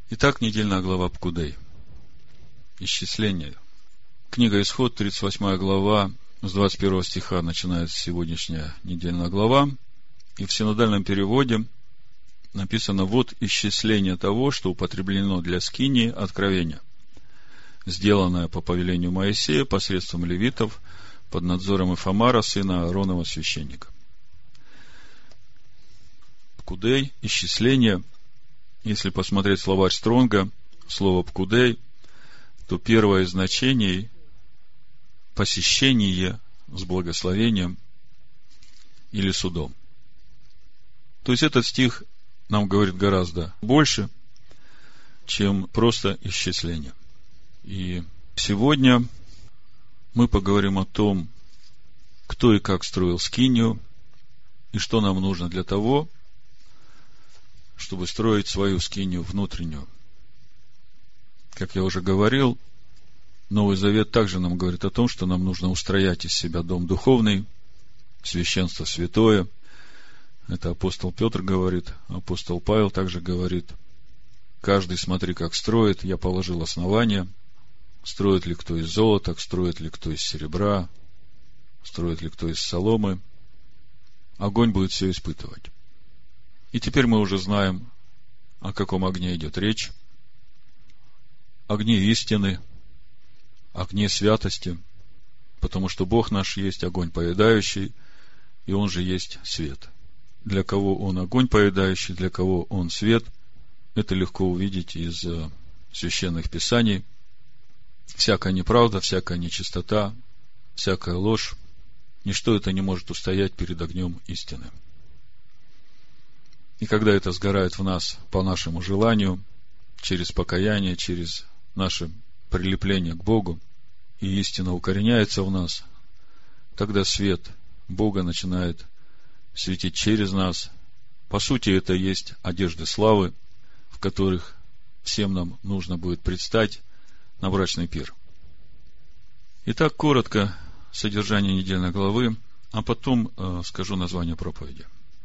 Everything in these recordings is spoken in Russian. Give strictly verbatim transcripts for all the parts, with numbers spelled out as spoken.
Итак, недельная глава Пкудей. Исчисление. Книга Исход, тридцать восьмая глава, с двадцать первого стиха начинается сегодняшняя недельная глава. И в синодальном переводе написано: вот исчисление того, что употреблено для скинии откровения, сделанное по повелению Моисея посредством левитов под надзором Ифамара, сына Ааронова, священника. Пкудей, исчисление. Если посмотреть словарь Стронга, слово пкудей, то первое из значений — посещение с благословением или судом. То есть этот стих нам говорит гораздо больше, чем просто исчисление. И сегодня мы поговорим о том, кто и как строил скинию, и что нам нужно для того, чтобы строить свою скинию внутреннюю. Как я уже говорил, Новый Завет также нам говорит о том, что нам нужно устроять из себя дом духовный, священство святое. Это апостол Петр говорит, апостол Павел также говорит: каждый смотри, как строит, я положил основание. Строит ли кто из золота, строит ли кто из серебра, строит ли кто из соломы. Огонь будет все испытывать. И теперь мы уже знаем, о каком огне идет речь. Огне истины, огне святости, потому что Бог наш есть огонь поедающий, и Он же есть свет. Для кого Он огонь поедающий, для кого Он свет, это легко увидеть из священных писаний. Всякая неправда, всякая нечистота, всякая ложь, ничто это не может устоять перед огнем истины. И когда это сгорает в нас по нашему желанию, через покаяние, через наше прилепление к Богу, и истина укореняется в нас, тогда свет Бога начинает светить через нас. По сути, это есть одежды славы, в которых всем нам нужно будет предстать на брачный пир. Итак, коротко содержание недельной главы, а потом э, скажу название проповеди.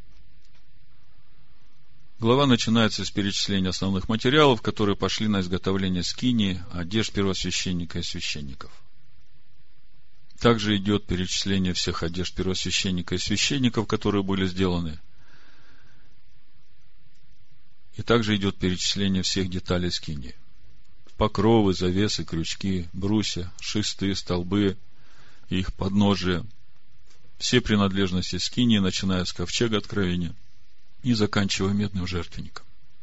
Глава начинается с перечисления основных материалов, которые пошли на изготовление скинии, одежд первосвященника и священников. Также идет перечисление всех одежд первосвященника и священников, которые были сделаны. И также идет перечисление всех деталей скинии: покровы, завесы, крючки, брусья, шесты, столбы, их подножия, все принадлежности скинии, начиная с ковчега откровения и заканчивая медным жертвенником.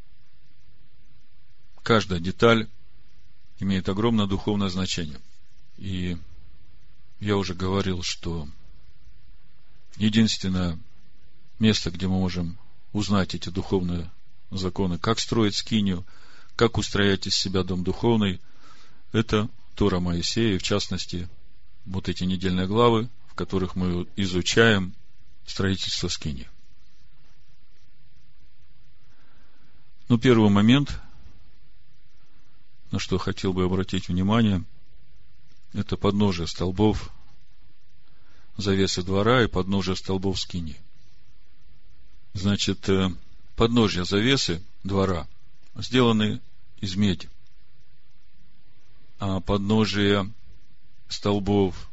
Каждая деталь имеет огромное духовное значение. И я уже говорил, что единственное место, где мы можем узнать эти духовные законы, как строить скинию, как устроять из себя дом духовный, это Тора Моисея, и в частности, вот эти недельные главы, в которых мы изучаем строительство скинии. Но первый момент, на что хотел бы обратить внимание, это подножие столбов завесы двора и подножие столбов скинии. Значит, подножья завесы двора сделаны из меди, а подножия столбов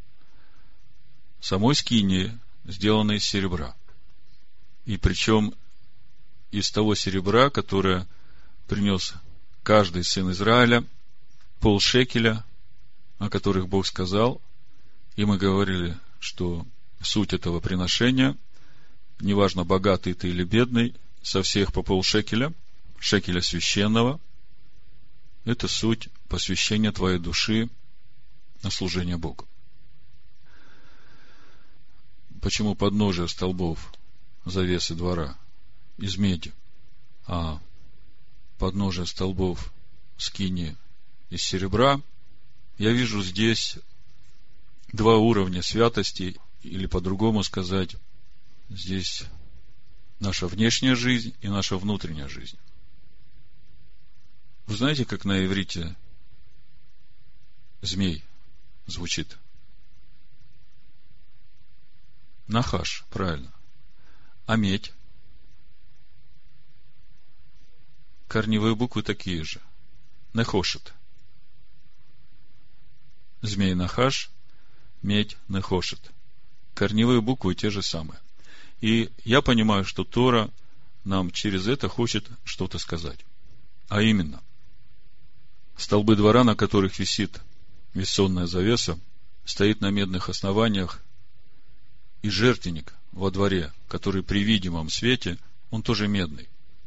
самой скинии сделаны из серебра. И причем из того серебра, которое принес каждый сын Израиля, полшекеля, о которых Бог сказал. И мы говорили, что суть этого приношения, неважно, богатый ты или бедный, со всех по полшекеля, шекеля священного, это суть посвящения твоей души на служение Богу. Почему подножие столбов завесы двора из меди, а подножие столбов скинии из серебра? Я вижу здесь два уровня святости, или по-другому сказать, здесь наша внешняя жизнь и наша внутренняя жизнь. Вы знаете, как на иврите змей звучит? Нахаш, правильно. А медь? корневые буквы такие же. Нехошет. Змей Нахаш, медь Нехошет. Корневые буквы те же самые. И я понимаю, что Тора нам через это хочет что-то сказать. А именно, столбы двора, на которых висит вессонная завеса, стоит на медных основаниях, и жертвенник во дворе, который при видимом свете, он тоже медный.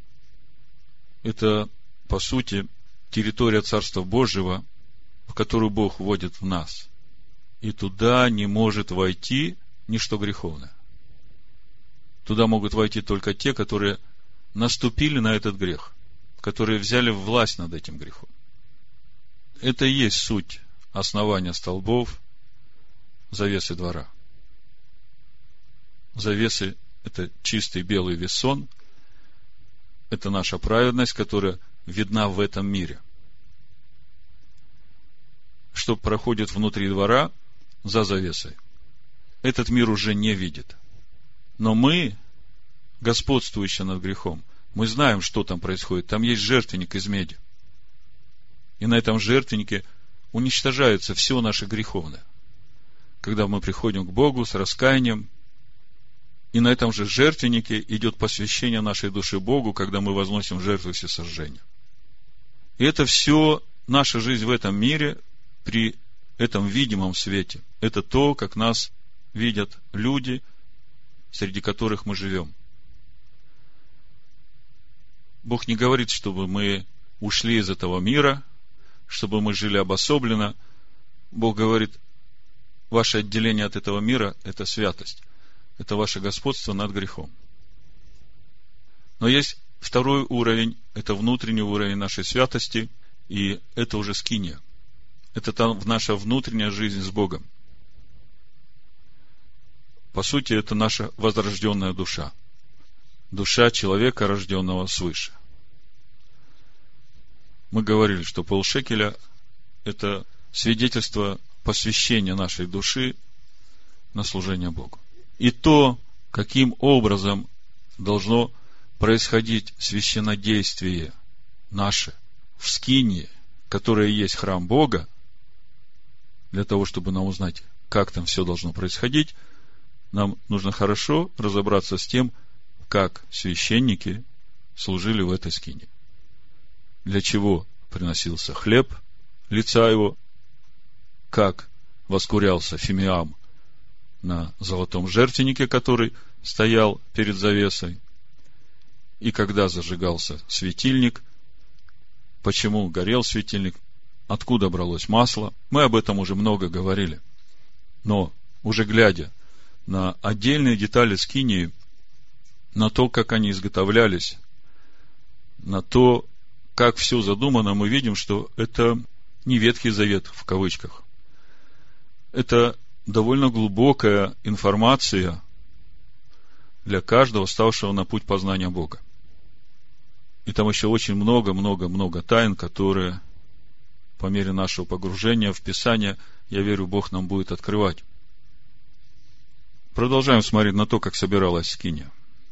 Это, по сути, территория Царства Божьего, в которую Бог вводит в нас. И туда не может войти ничто греховное. Туда могут войти только те, которые наступили на этот грех, которые взяли власть над этим грехом. Это и есть суть основания столбов завесы двора. Завесы – это чистый белый весон, это наша праведность, которая видна в этом мире. Что проходит внутри двора за завесой, этот мир уже не видит. Но мы, господствующие над грехом, мы знаем, что там происходит. Там есть жертвенник из меди. И на этом жертвеннике уничтожается все наше греховное. Когда мы приходим к Богу с раскаянием, и на этом же жертвеннике идет посвящение нашей души Богу, когда мы возносим жертву всесожжения. И это все наша жизнь в этом мире при этом видимом свете. Это то, как нас видят люди, среди которых мы живем. Бог не говорит, чтобы мы ушли из этого мира, чтобы мы жили обособленно. Бог говорит, ваше отделение от этого мира – это святость. Это ваше господство над грехом. Но есть второй уровень, это внутренний уровень нашей святости, и это уже скиния. Это там наша внутренняя жизнь с Богом. По сути, это наша возрожденная душа. Душа человека, рожденного свыше. Мы говорили, что полшекеля – это свидетельство посвящения нашей души на служение Богу. И то, каким образом должно происходить священнодействие наше в скинии, которая есть храм Бога, для того, чтобы нам узнать, как там все должно происходить, нам нужно хорошо разобраться с тем, как священники служили в этой скинии. Для чего приносился хлеб лица его, как воскурялся фимиам на золотом жертвеннике, который стоял перед завесой, и когда зажигался светильник, почему горел светильник, откуда бралось масло. Мы об этом уже много говорили. Но уже глядя на отдельные детали скинии, на то, как они изготовлялись, на то, как все задумано, мы видим, что это не Ветхий Завет в кавычках. Это довольно глубокая информация для каждого, ставшего на путь познания Бога. И там еще очень много-много-много тайн, которые по мере нашего погружения в Писание, я верю, Бог нам будет открывать. Продолжаем смотреть на то, как собиралась скиния.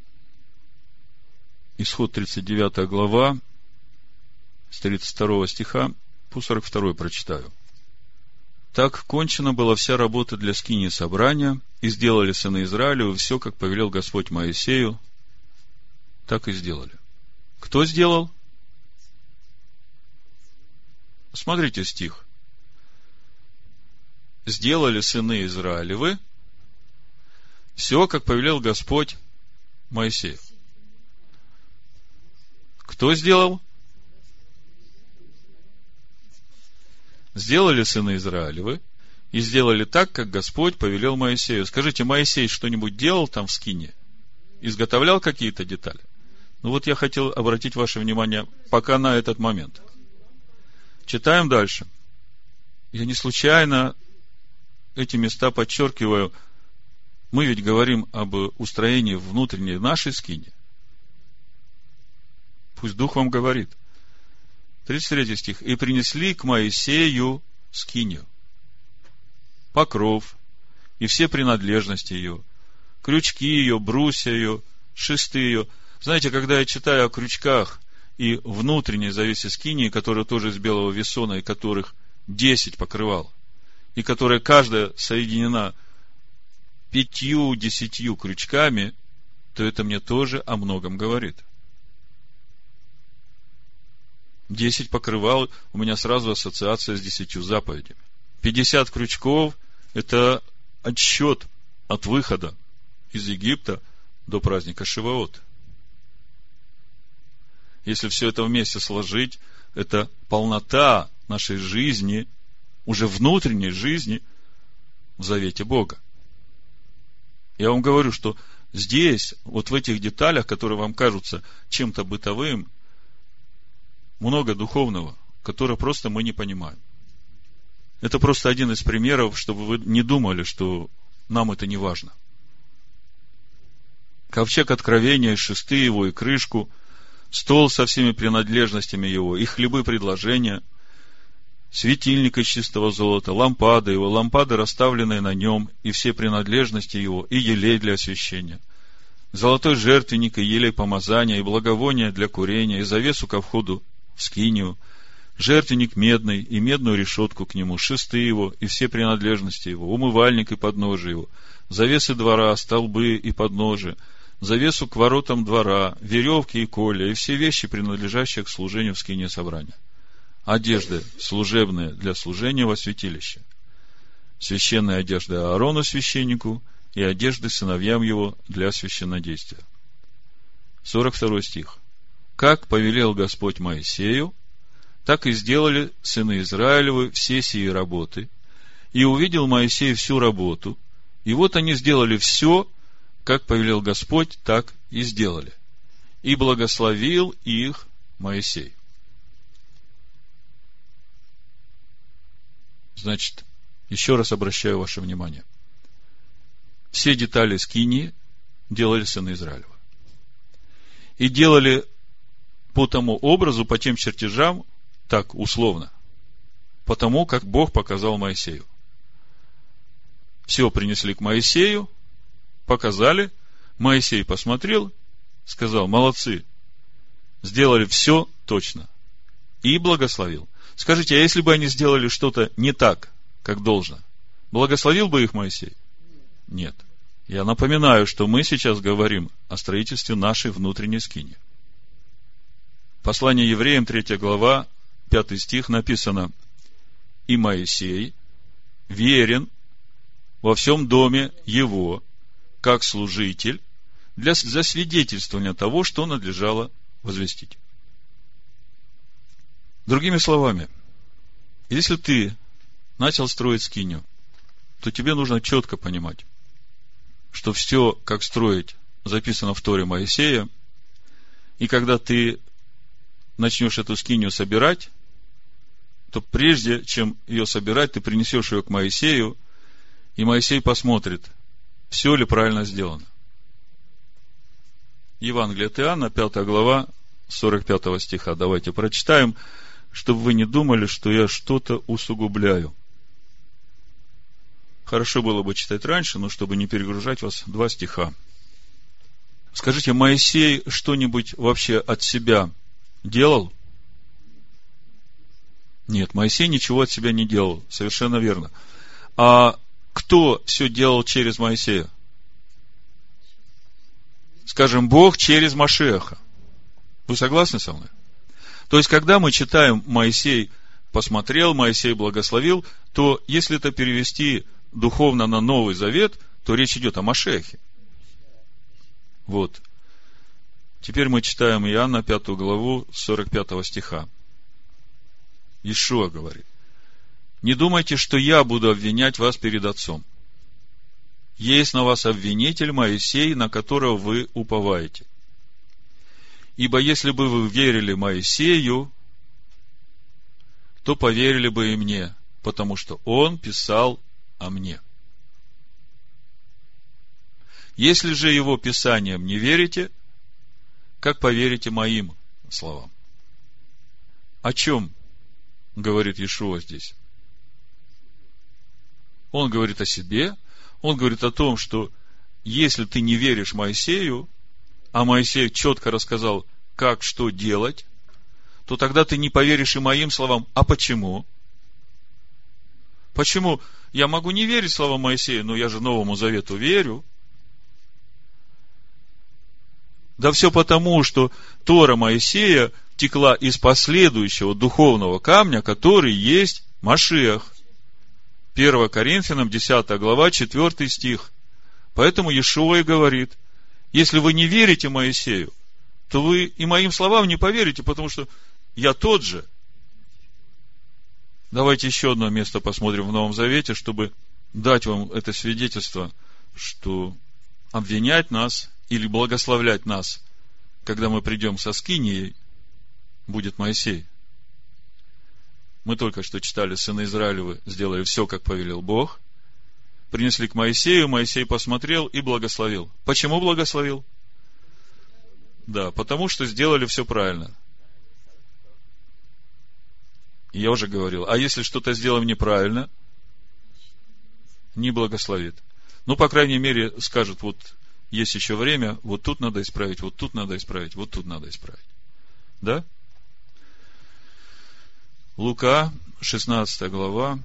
Исход тридцать девятая глава, с тридцать второго стиха по сорок второй прочитаю. Так кончена была вся работа для скинии собрания, и сделали сыны Израилевы все, как повелел Господь Моисею, так и сделали. Кто сделал? Смотрите стих. Сделали сыны Израилевы все, как повелел Господь Моисею. Кто сделал? Сделали сыны Израилевы и сделали так, как Господь повелел Моисею. Скажите, Моисей что-нибудь делал там в скине? Изготовлял какие-то детали? Ну вот я хотел обратить ваше внимание пока на этот момент. Читаем дальше. Я не случайно эти места подчеркиваю. Мы ведь говорим об устроении внутренней нашей скини. Пусть Дух вам говорит. тридцать третий стих. И принесли к Моисею скинию, покров и все принадлежности ее, крючки ее, брусья ее, шесты ее. Знаете, когда я читаю о крючках и внутренней завесе скинии, которая тоже из белого весона, и которых десять покрывал, и которая каждая соединена пятью-десятью крючками, то это мне тоже о многом говорит. Десять покрывал, у меня сразу ассоциация с десятью заповедями. Пятьдесят крючков – это отсчет от выхода из Египта до праздника Шиваот. Если все это вместе сложить, это полнота нашей жизни, уже внутренней жизни в завете Бога. Я вам говорю, что здесь, вот в этих деталях, которые вам кажутся чем-то бытовым, много духовного, которое просто мы не понимаем. Это просто один из примеров, чтобы вы не думали, что нам это не важно. Ковчег откровения, шесты его и крышку, стол со всеми принадлежностями его, и хлебы предложения, светильник из чистого золота, лампады его, лампады, расставленные на нем, и все принадлежности его, и елей для освящения, золотой жертвенник, и елей помазания, и благовония для курения, и завесу ко входу в скинию, жертвенник медный, и медную решетку к нему, шесты его, и все принадлежности его, умывальник и подножие его, завесы двора, столбы и подножие, завесу к воротам двора, веревки и колья, и все вещи, принадлежащие к служению в скинии собрания, одежды служебные для служения во святилище, священные одежды Аарону священнику и одежды сыновьям его для священнодействия. сорок второй стих. Как повелел Господь Моисею, так и сделали сыны Израилевы все сии работы, и увидел Моисей всю работу, и вот они сделали все, как повелел Господь, так и сделали. И благословил их Моисей. Значит, еще раз обращаю ваше внимание. Все детали скинии делали сыны Израилева. И делали по тому образу, по тем чертежам, так условно, потому как Бог показал Моисею. Все принесли к Моисею, показали, Моисей посмотрел, сказал: молодцы, сделали все точно, и благословил. Скажите, а если бы они сделали что-то не так, как должно, благословил бы их Моисей? Нет. Я напоминаю, что мы сейчас говорим о строительстве нашей внутренней скинии. Послание евреям, третья глава, пятый стих, написано: и Моисей верен во всем доме его, как служитель, для засвидетельствования того, что надлежало возвестить. Другими словами, если ты начал строить скинию, то тебе нужно четко понимать, что все, как строить, записано в Торе Моисея, и когда ты начнешь эту скинию собирать, то прежде чем ее собирать, ты принесешь ее к Моисею, и Моисей посмотрит, все ли правильно сделано. Евангелие от Иоанна, пятая глава, сорок пятого стиха. Давайте прочитаем, чтобы вы не думали, что я что-то усугубляю. Хорошо было бы читать раньше, но чтобы не перегружать вас, два стиха. Скажите, Моисей что-нибудь вообще от себя делал? Нет, Моисей ничего от себя не делал, совершенно верно. А кто все делал через Моисея? Скажем, Бог через Машиаха. Вы согласны со мной? То есть, когда мы читаем «Моисей посмотрел, Моисей благословил», то если это перевести духовно на Новый Завет, то речь идет о Машиахе. Вот. Теперь мы читаем Иоанна пятую главу, сорок пятого стиха. Иешуа говорит: не думайте, что я буду обвинять вас перед Отцом. Есть на вас обвинитель Моисей, на которого вы уповаете. Ибо если бы вы верили Моисею, то поверили бы и мне, потому что он писал о мне. Если же его писаниям не верите, как поверите моим словам? О чем говорит Иешуа здесь? Он говорит о себе, он говорит о том, что если ты не веришь Моисею, а Моисей четко рассказал, как что делать, то тогда ты не поверишь и моим словам. А почему? Почему? Я могу не верить словам Моисея, но я же Новому Завету верю. Да все потому, что Тора Моисея текла из последующего духовного камня, который есть Машиах. первое Коринфянам, десятая глава, четвёртый стих. Поэтому Иешуа и говорит: если вы не верите Моисею, то вы и моим словам не поверите, потому что я тот же. Давайте еще одно место посмотрим в Новом Завете, чтобы дать вам это свидетельство, что обвинять нас или благословлять нас, когда мы придем со скинией, будет Моисей. Мы только что читали: сыны Израилевы сделали все, как повелел Бог. Принесли к Моисею, Моисей посмотрел и благословил. Почему благословил? Да, потому что сделали все правильно. Я уже говорил, а если что-то сделаем неправильно, не благословит. Ну, по крайней мере, скажет: вот есть еще время, вот тут надо исправить, вот тут надо исправить, вот тут надо исправить. Да? Лука, шестнадцатая глава,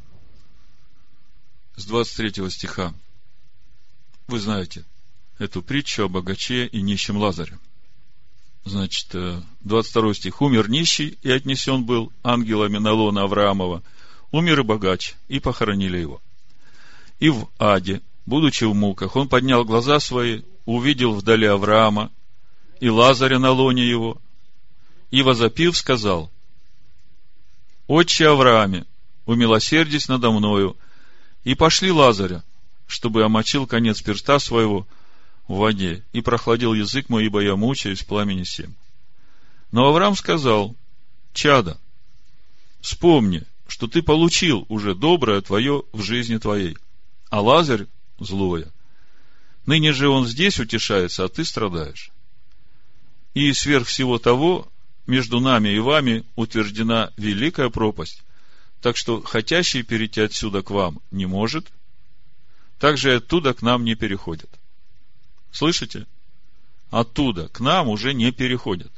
с двадцать третьего стиха. Вы знаете эту притчу о богаче и нищем Лазаре. Значит, двадцать второй стих. Умер нищий, и отнесен был ангелами на лоно Авраамова. Умер и богач, и похоронили его. И в аде, будучи в муках, он поднял глаза свои, увидел вдали Авраама и Лазаря на лоне его, и, возопив, сказал: Отче Аврааме, умилосердись надо мною, и пошли Лазаря, чтобы омочил конец перста своего в воде, и прохладил язык мой, ибо я мучаюсь в пламени сем. Но Авраам сказал: чадо, вспомни, что ты получил уже доброе твое в жизни твоей, а Лазарь злое. Ныне же он здесь утешается, а ты страдаешь. И сверх всего того, между нами и вами утверждена великая пропасть, так что хотящий перейти отсюда к вам не может, так же и оттуда к нам не переходит. Слышите? Оттуда к нам уже не переходят.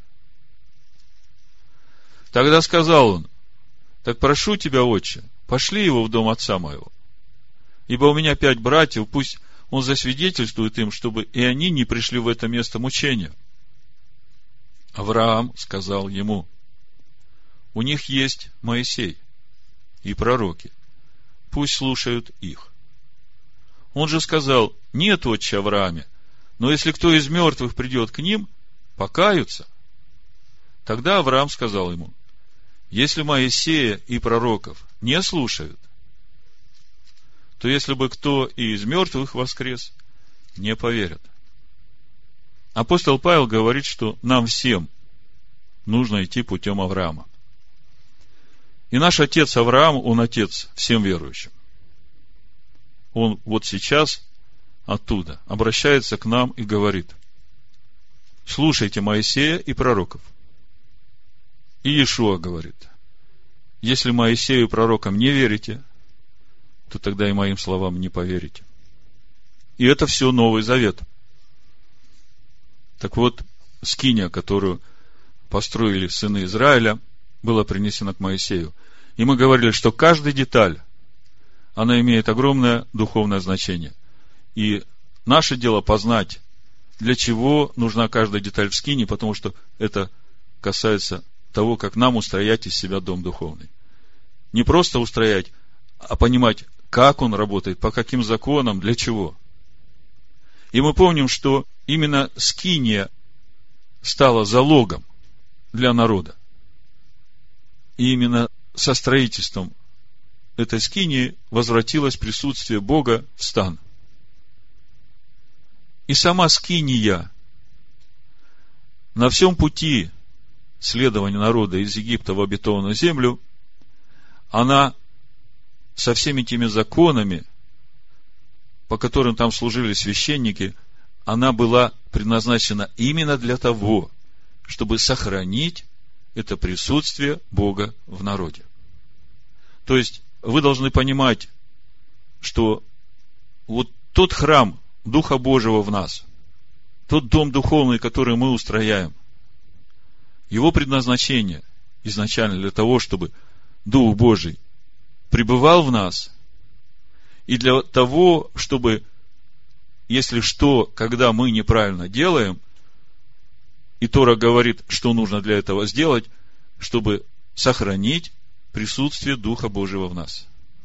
Тогда сказал он: так прошу тебя, отче, пошли его в дом отца моего, ибо у меня пять братьев, пусть он засвидетельствует им, чтобы и они не пришли в это место мучения. Авраам сказал ему: у них есть Моисей и пророки, пусть слушают их. Он же сказал: нет, отче Аврааме, но если кто из мертвых придет к ним, покаются. Тогда Авраам сказал ему: если Моисея и пророков не слушают, то если бы кто и из мертвых воскрес, не поверят. Апостол Павел говорит, что нам всем нужно идти путем Авраама. И наш отец Авраам, он отец всем верующим. Он вот сейчас оттуда обращается к нам и говорит: слушайте Моисея и пророков. И Иешуа говорит: если Моисею и пророкам не верите, то тогда и моим словам не поверите. И это все Новый Завет. Так вот, скиния, которую построили сыны Израиля, была принесена к Моисею. И мы говорили, что каждая деталь, она имеет огромное духовное значение. И наше дело познать, для чего нужна каждая деталь в скинии, потому что это касается того, как нам устроять из себя дом духовный. Не просто устроять, а понимать, как он работает, по каким законам, для чего. И мы помним, что именно скиния стала залогом для народа. И именно со строительством этой скинии возвратилось присутствие Бога в стан. И сама скиния на всем пути следования народа из Египта в обетованную землю, она со всеми теми законами, по которым там служили священники, она была предназначена именно для того, чтобы сохранить это присутствие Бога в народе. То есть, вы должны понимать, что вот тот храм Духа Божьего в нас, тот дом духовный, который мы устрояем, его предназначение изначально для того, чтобы Дух Божий пребывал в нас, и для того, чтобы, если что, когда мы неправильно делаем, и Тора говорит, что нужно для этого сделать, чтобы сохранить присутствие Духа Божьего в нас.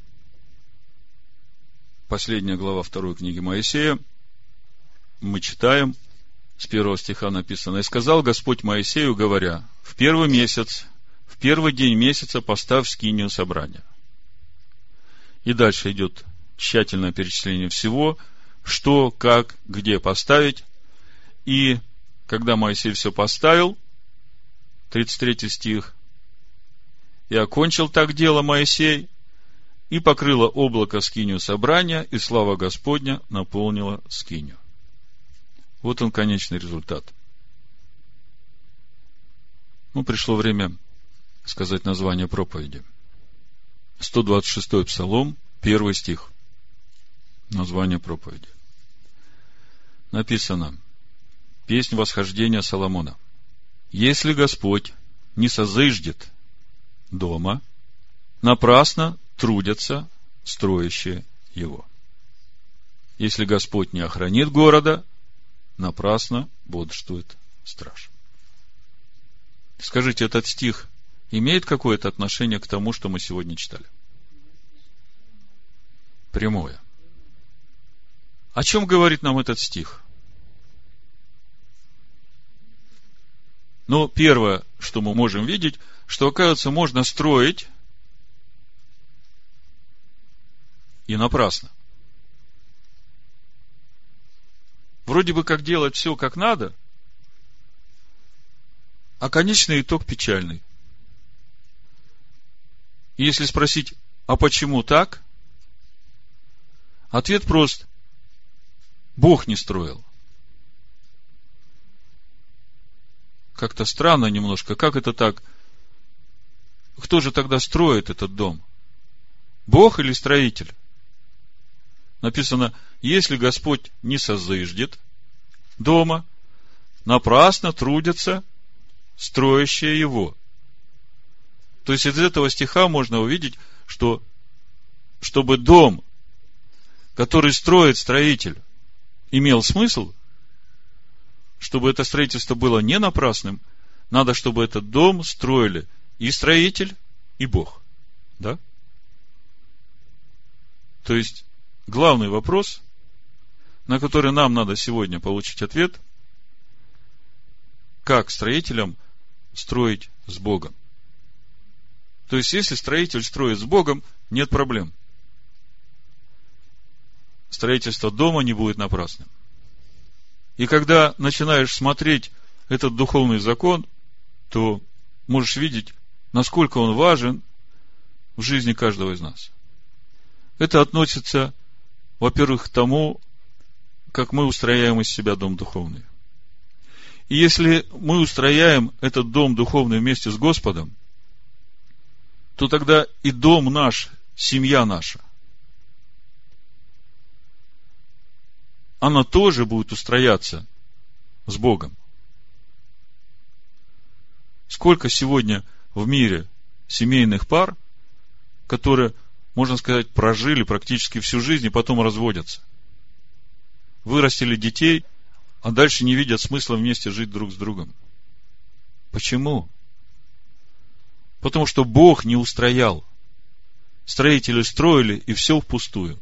Последняя глава второй книги Моисея. Мы читаем, с первого стиха написано: «И сказал Господь Моисею, говоря: в первый месяц, в первый день месяца поставь скинию собрания». И дальше идет тщательное перечисление всего, что, как, где поставить. И когда Моисей все поставил, тридцать третий стих: «И окончил так дело Моисей, и покрыло облако скинию собрания, и слава Господня наполнила скинию». Вот он, конечный результат. Ну, пришло время сказать название проповеди. сто двадцать шестой Псалом, первый стих. Название проповеди. Написано: «Песнь восхождения Соломона. Если Господь не созыждет дома, напрасно трудятся строящие его. Если Господь не охранит города, напрасно бодрствует страж». Скажите, этот стих имеет какое-то отношение к тому, что мы сегодня читали? Прямое. О чем говорит нам этот стих? Ну, первое, что мы можем видеть, что, оказывается, можно строить и напрасно. Вроде бы как делать все как надо, а конечный итог печальный. И если спросить, а почему так? Ответ прост. Бог не строил. Как-то странно немножко. Как это так? Кто же тогда строит этот дом? Бог или строитель? Написано: если Господь не созыждет дома, напрасно трудятся строящие его. То есть из этого стиха можно увидеть, что чтобы дом, который строит строитель, имел смысл, чтобы это строительство было не напрасным, надо, чтобы этот дом строили и строитель, и Бог. Да? То есть главный вопрос, на который нам надо сегодня получить ответ: как строителям строить с Богом? То есть, если строитель строит с Богом, нет проблем. Строительство дома не будет напрасным. И когда начинаешь смотреть этот духовный закон, то можешь видеть, насколько он важен в жизни каждого из нас. Это относится, во-первых, к тому, как мы устрояем из себя дом духовный. И если мы устрояем этот дом духовный вместе с Господом, то тогда и дом наш, семья наша, она тоже будет устрояться с Богом. Сколько сегодня в мире семейных пар, которые, можно сказать, прожили практически всю жизнь и потом разводятся. Вырастили детей, а дальше не видят смысла вместе жить друг с другом. Почему? Потому что Бог не устроял. Строители строили, и все впустую.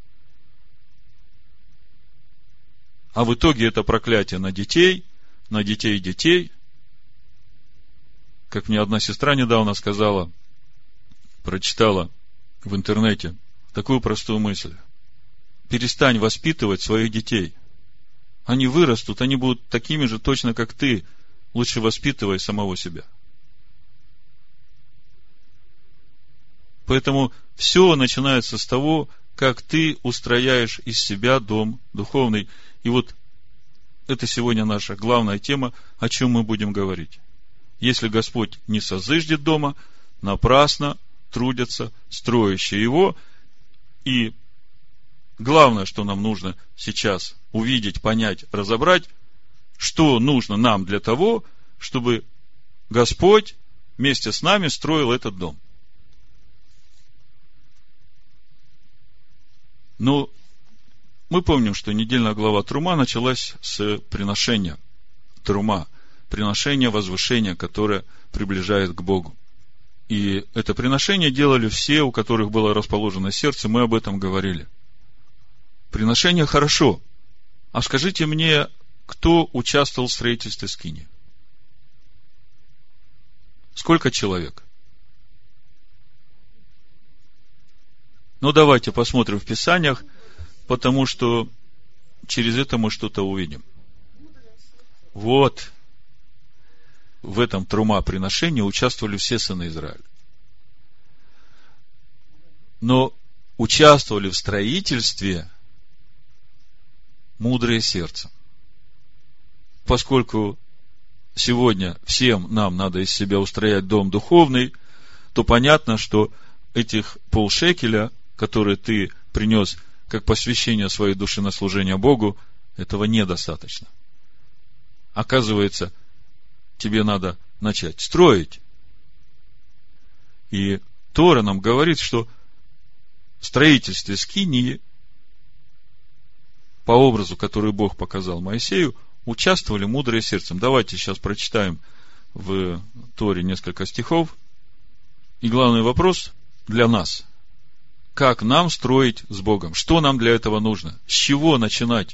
А в итоге это проклятие на детей, на детей детей. Как мне одна сестра недавно сказала, прочитала в интернете такую простую мысль: перестань воспитывать своих детей. Они вырастут, они будут такими же точно, как ты. Лучше воспитывай самого себя. Поэтому все начинается с того, как ты устрояешь из себя дом духовный. И вот это сегодня наша главная тема, о чем мы будем говорить. Если Господь не созыждет дома, напрасно трудятся строящие его. И главное, что нам нужно сейчас увидеть, понять, разобрать, что нужно нам для того, чтобы Господь вместе с нами строил этот дом. Но мы помним, что недельная глава Трума началась с приношения. Трума. Приношение, возвышение, которое приближает к Богу. И это приношение делали все, у которых было расположено сердце. Мы об этом говорили. Приношение хорошо. А скажите мне, кто участвовал в строительстве скинии? Сколько человек? Ну, давайте посмотрим в Писаниях, потому что через это мы что-то увидим. Вот. В этом трума приношении участвовали все сыны Израиля. Но участвовали в строительстве мудрые сердцем. Поскольку сегодня всем нам надо из себя устроять дом духовный, то понятно, что этих полшекеля, которые ты принес как посвящение своей души на служение Богу, этого недостаточно. Оказывается, тебе надо начать строить. И Тора нам говорит, что в строительстве скинии, по образу, который Бог показал Моисею, участвовали мудрые сердцем. Давайте сейчас прочитаем в Торе несколько стихов. И главный вопрос для нас: как нам строить с Богом? Что нам для этого нужно? С чего начинать?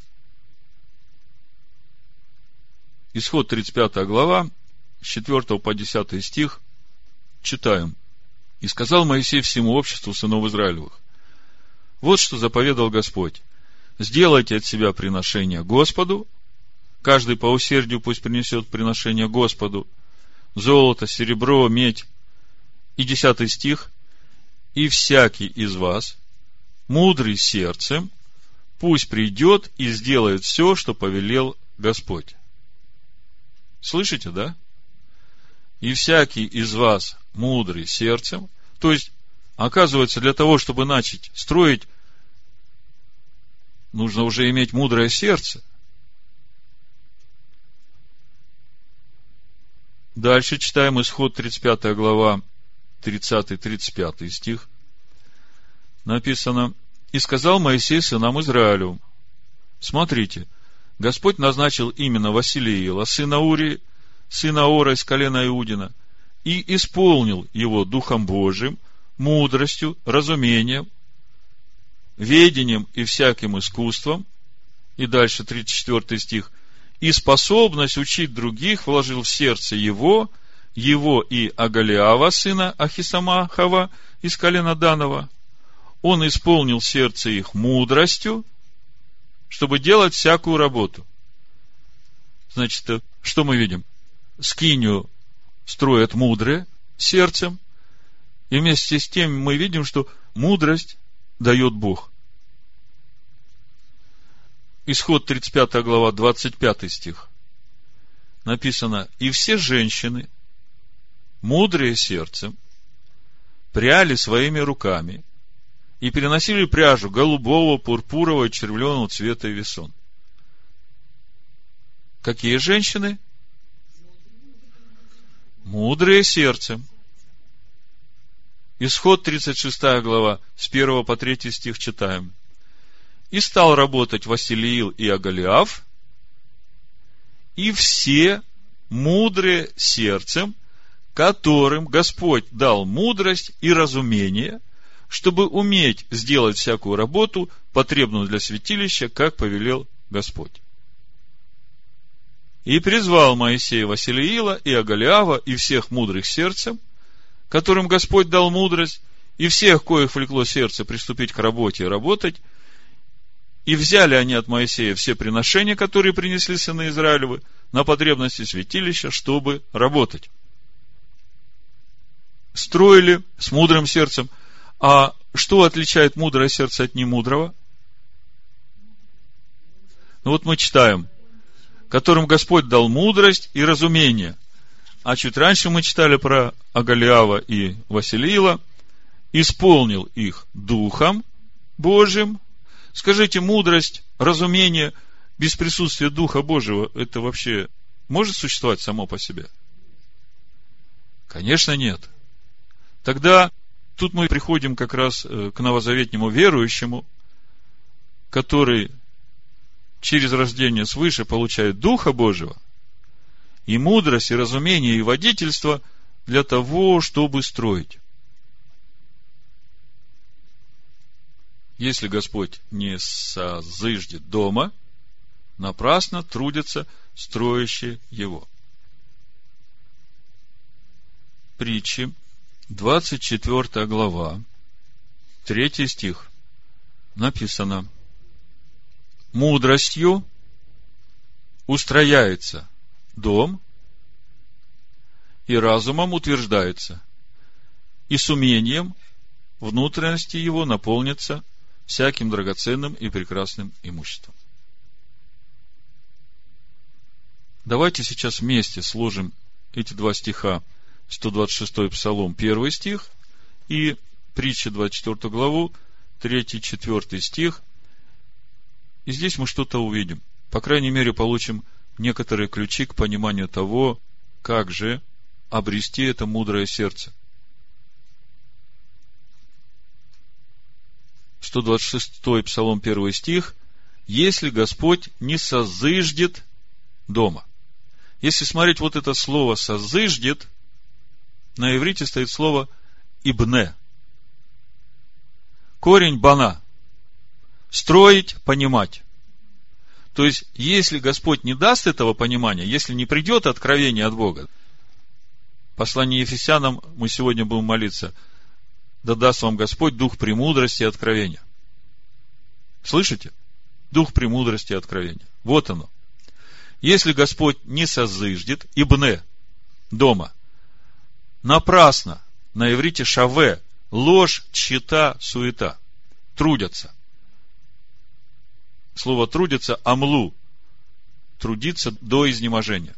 Исход тридцать пятая глава, с четвёртого по десятый стих, читаем. «И сказал Моисей всему обществу сынов Израилевых: вот что заповедал Господь: сделайте от себя приношение Господу, каждый по усердию пусть принесет приношение Господу, золото, серебро, медь». И десятый стих: «И всякий из вас, мудрый сердцем, пусть придет и сделает все, что повелел Господь». Слышите, да? «И всякий из вас, мудрый сердцем». То есть, оказывается, для того, чтобы начать строить, нужно уже иметь мудрое сердце. Дальше читаем Исход тридцать пятая глава, тридцатый тридцать пятый стих. Написано: «И сказал Моисей сынам Израилю». Смотрите, Господь назначил именно Василиила, сына Урии, сына Ора из колена Иудина, и исполнил его Духом Божиим, мудростью, разумением, ведением и всяким искусством. И дальше тридцать четвёртый стих: «И способность учить других вложил в сердце его, его и Агалиава, сына Ахисамахова из колена Данова. Он исполнил сердце их мудростью, чтобы делать всякую работу». Значит, что мы видим? Скинию строят мудрые сердцем, и вместе с тем мы видим, что мудрость дает Бог. Исход тридцать пятая глава, двадцать пятый стих. Написано: «И все женщины, мудрые сердцем, пряли своими руками и переносили пряжу голубого, пурпурового и червленого цвета и весон». Какие женщины? Мудрые сердцем. Исход тридцать шестая глава, с первого по третий стих читаем. «И стал работать Василиил и Агалиав, и все мудрые сердцем, которым Господь дал мудрость и разумение, чтобы уметь сделать всякую работу, потребную для святилища, как повелел Господь. И призвал Моисей Василиила и Агалиава и всех мудрых сердцем, которым Господь дал мудрость, и всех, коих влекло сердце приступить к работе и работать. И взяли они от Моисея все приношения, которые принесли сыны Израилевы, на потребности святилища, чтобы работать». Строили с мудрым сердцем. А что отличает мудрое сердце от немудрого? Ну вот мы читаем: которым Господь дал мудрость и разумение. А чуть раньше мы читали про Агалиава и Василиила: исполнил их Духом Божьим. Скажите, мудрость, разумение без присутствия Духа Божьего, это вообще может существовать само по себе? Конечно, нет. Тогда тут мы приходим как раз к новозаветнему верующему, который через рождение свыше получает Духа Божьего и мудрость, и разумение, и водительство для того, чтобы строить. Если Господь не созыждет дома, напрасно трудятся строящие его. Притчи, двадцать четвёртая глава, третий стих, написано: мудростью устрояется дом, и разумом утверждается, и с умением внутренности его наполнится всяким драгоценным и прекрасным имуществом. Давайте сейчас вместе сложим эти два стиха, сто двадцать шестой Псалом, первый стих, и притча, двадцать четвёртую главу, третий, четвёртый стих. И здесь мы что-то увидим. По крайней мере, получим некоторые ключи к пониманию того, как же обрести это мудрое сердце. сто двадцать шестой Псалом, первый стих. Если Господь не созыждет дома. Если смотреть вот это слово «созыждет», на иврите стоит слово «ибне». Корень «бана». Строить, понимать. То есть, если Господь не даст этого понимания, если не придет откровение от Бога, послание Ефесянам мы сегодня будем молиться: да даст вам Господь дух премудрости и откровения. Слышите? Дух премудрости и откровения. Вот оно. Если Господь не созыждет, ибне, дома, напрасно, на иврите шаве, ложь, тщета, суета, трудятся. Слово трудится амлу, трудиться до изнеможения,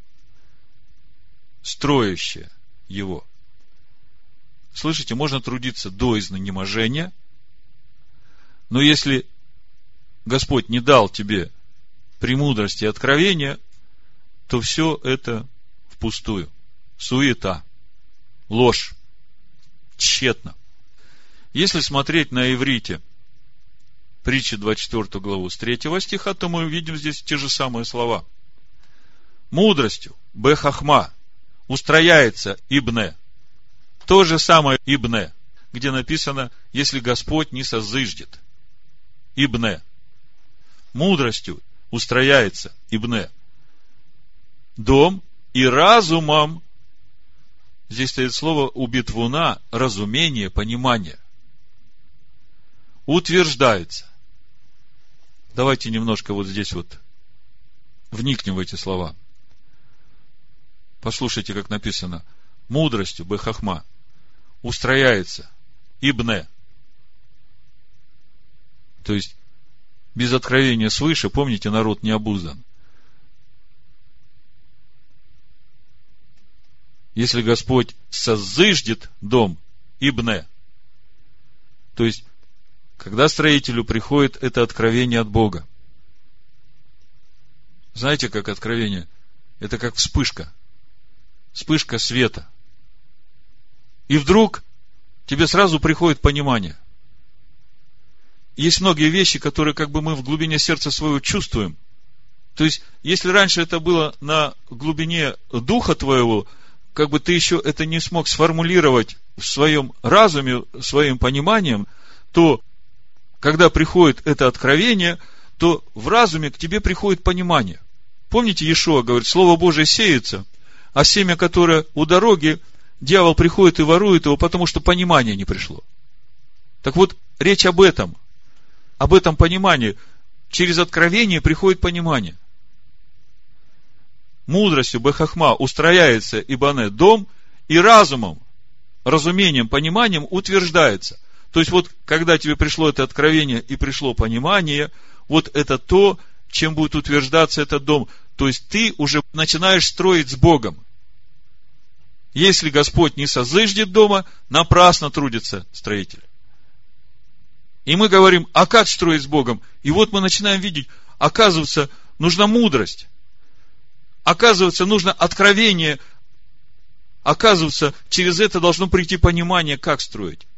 строящее его. Слышите, можно трудиться до изнеможения, но если Господь не дал тебе премудрости и откровения, то все это впустую. Суета, ложь, тщетно. Если смотреть на иврите притчи двадцать четвёртую главу с третьего стиха, то мы увидим здесь те же самые слова. Мудростью, бехахма, устрояется ибне. То же самое ибне, где написано: если Господь не созыждет. Ибне. Мудростью устрояется ибне. Дом, и разумом, здесь стоит слово убитвуна, разумение, понимание, утверждается. Давайте немножко вот здесь вот вникнем в эти слова. Послушайте, как написано: мудростью, бехахма, устрояется ибне. То есть, без откровения свыше, помните, народ не обуздан. Если Господь созыждет дом, ибне, то есть, когда строителю приходит это откровение от Бога. Знаете, как откровение? Это как вспышка. Вспышка света. И вдруг тебе сразу приходит понимание. Есть многие вещи, которые как бы мы в глубине сердца своего чувствуем. То есть, если раньше это было на глубине духа твоего, как бы ты еще это не смог сформулировать в своем разуме, своим пониманием, то когда приходит это откровение, то в разуме к тебе приходит понимание. Помните, Иешуа говорит: Слово Божие сеется, а семя, которое у дороги, дьявол приходит и ворует его, потому что понимание не пришло. Так вот, речь об этом, об этом понимании. Через откровение приходит понимание. Мудростью бехахма устрояется ибане дом, и разумом, разумением, пониманием утверждается. То есть, вот, когда тебе пришло это откровение и пришло понимание, вот это то, чем будет утверждаться этот дом. То есть, ты уже начинаешь строить с Богом. Если Господь не созыждет дома, напрасно трудится строитель. И мы говорим: а как строить с Богом? И вот мы начинаем видеть, оказывается, нужна мудрость. Оказывается, нужно откровение Оказывается, через это должно прийти понимание, как строить.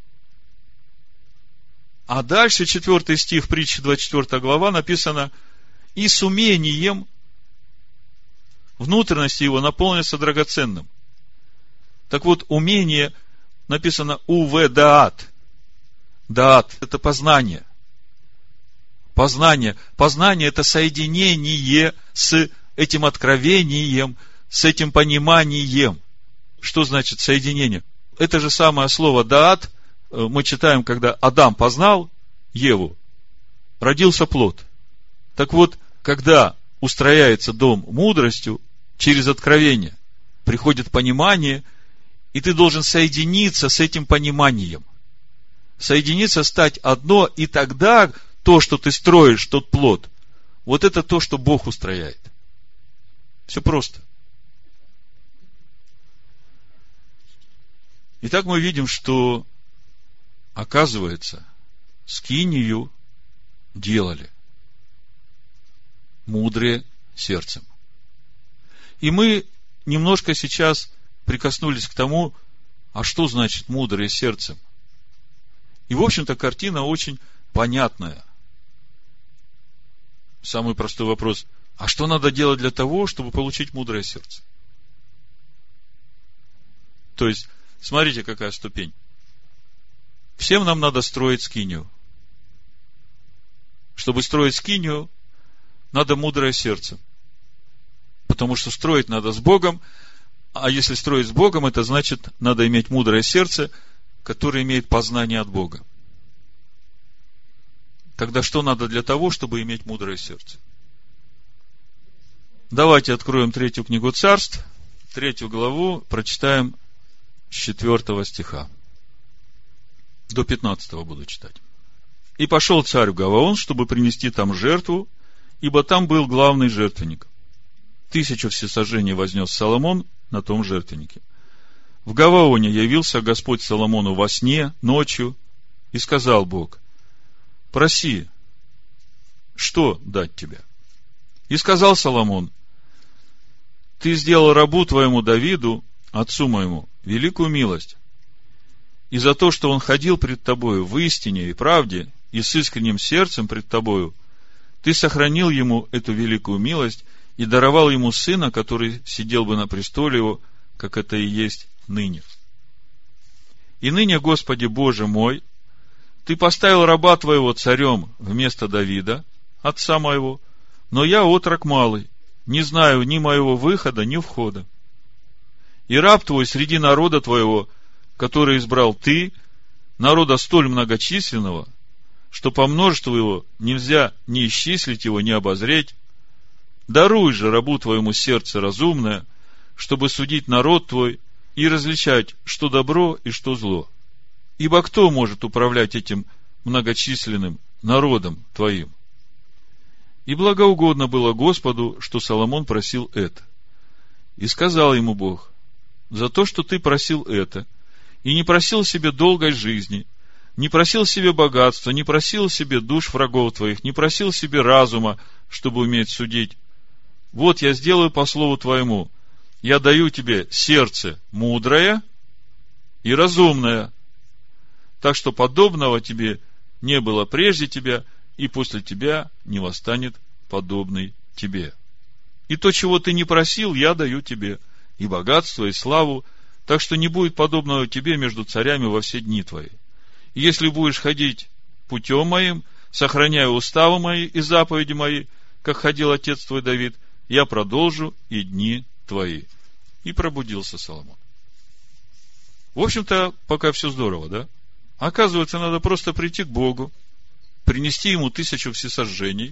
А дальше, четвертый стих, притчи двадцать четвёртая глава, написано: и с умением внутренности его наполнится драгоценным. Так вот, умение написано ув даат. Даат – это познание. Познание. Познание – это соединение с этим откровением, с этим пониманием. Что значит соединение? Это же самое слово даат мы читаем, когда Адам познал Еву, родился плод. Так вот, когда устрояется дом мудростью, через откровение приходит понимание, и ты должен соединиться с этим пониманием. Соединиться, стать одно, и тогда то, что ты строишь, тот плод, вот это то, что Бог устрояет. Все просто. Итак, мы видим, что, оказывается, скинию делали мудрые сердцем. И мы немножко сейчас прикоснулись к тому, а что значит мудрые сердцем. И, в общем-то, картина очень понятная. Самый простой вопрос: а что надо делать для того, чтобы получить мудрое сердце? То есть, смотрите, какая ступень. Всем нам надо строить скинию. Чтобы строить скинию, надо мудрое сердце. Потому что строить надо с Богом, а если строить с Богом, это значит, надо иметь мудрое сердце, которое имеет познание от Бога. Тогда что надо для того, чтобы иметь мудрое сердце? Давайте откроем третью книгу Царств, третью главу, прочитаем с четвертого стиха. До пятнадцатого буду читать. «И пошел царь в Гаваон, чтобы принести там жертву, ибо там был главный жертвенник. Тысячу всесожжений вознес Соломон на том жертвеннике. В Гаваоне явился Господь Соломону во сне, ночью, и сказал Бог: проси, что дать тебе? И сказал Соломон: ты сделал рабу твоему Давиду, отцу моему, великую милость, и за то, что он ходил пред тобою в истине и правде, и с искренним сердцем пред тобою, ты сохранил ему эту великую милость и даровал ему сына, который сидел бы на престоле его, как это и есть ныне. И ныне, Господи Боже мой, ты поставил раба твоего царем вместо Давида, отца моего, но я отрок малый, не знаю ни моего выхода, ни входа. И раб твой среди народа твоего, который избрал ты, народа столь многочисленного, что по множеству его нельзя ни исчислить его, ни обозреть. Даруй же рабу твоему сердце разумное, чтобы судить народ твой и различать, что добро и что зло. Ибо кто может управлять этим многочисленным народом твоим? И благоугодно было Господу, что Соломон просил это. И сказал ему Бог: за то, что ты просил это, и не просил себе долгой жизни, не просил себе богатства, не просил себе душ врагов твоих, не просил себе разума, чтобы уметь судить, вот я сделаю по слову твоему: я даю тебе сердце мудрое и разумное, так что подобного тебе не было прежде тебя, и после тебя не восстанет подобный тебе. И то, чего ты не просил, я даю тебе, и богатство, и славу, так что не будет подобного тебе между царями во все дни твои. И если будешь ходить путем моим, сохраняя уставы мои и заповеди мои, как ходил отец твой Давид, я продолжу и дни твои». И пробудился Соломон. В общем-то, пока все здорово, да? Оказывается, надо просто прийти к Богу, принести ему тысячу всесожжений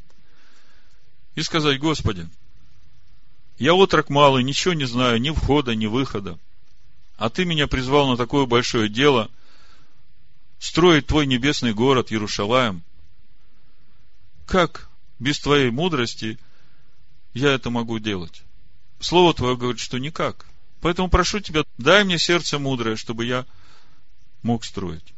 и сказать: Господи, я отрок малый, ничего не знаю, ни входа, ни выхода, а ты меня призвал на такое большое дело — строить твой небесный город Иерушалаим. Как без твоей мудрости я это могу делать? Слово твое говорит, что никак. Поэтому прошу тебя, дай мне сердце мудрое, чтобы я мог строить.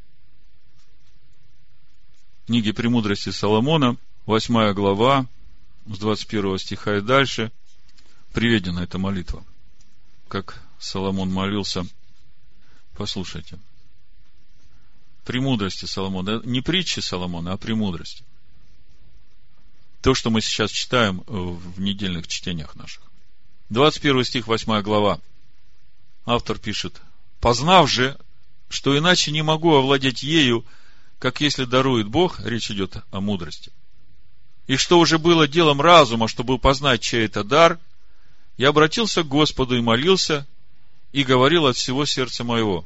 В книге «Премудрости Соломона», восьмая глава, с двадцать первого стиха и дальше, приведена эта молитва. Как Соломон молился. Послушайте. Премудрости Соломона. Не притчи Соломона, а премудрости. То, что мы сейчас читаем в недельных чтениях наших. двадцать первый стих, восьмая глава. Автор пишет: «Познав же, что иначе не могу овладеть ею, как если дарует Бог», речь идет о мудрости, «и что уже было делом разума, чтобы познать, чей это дар, я обратился к Господу и молился, и говорил от всего сердца моего: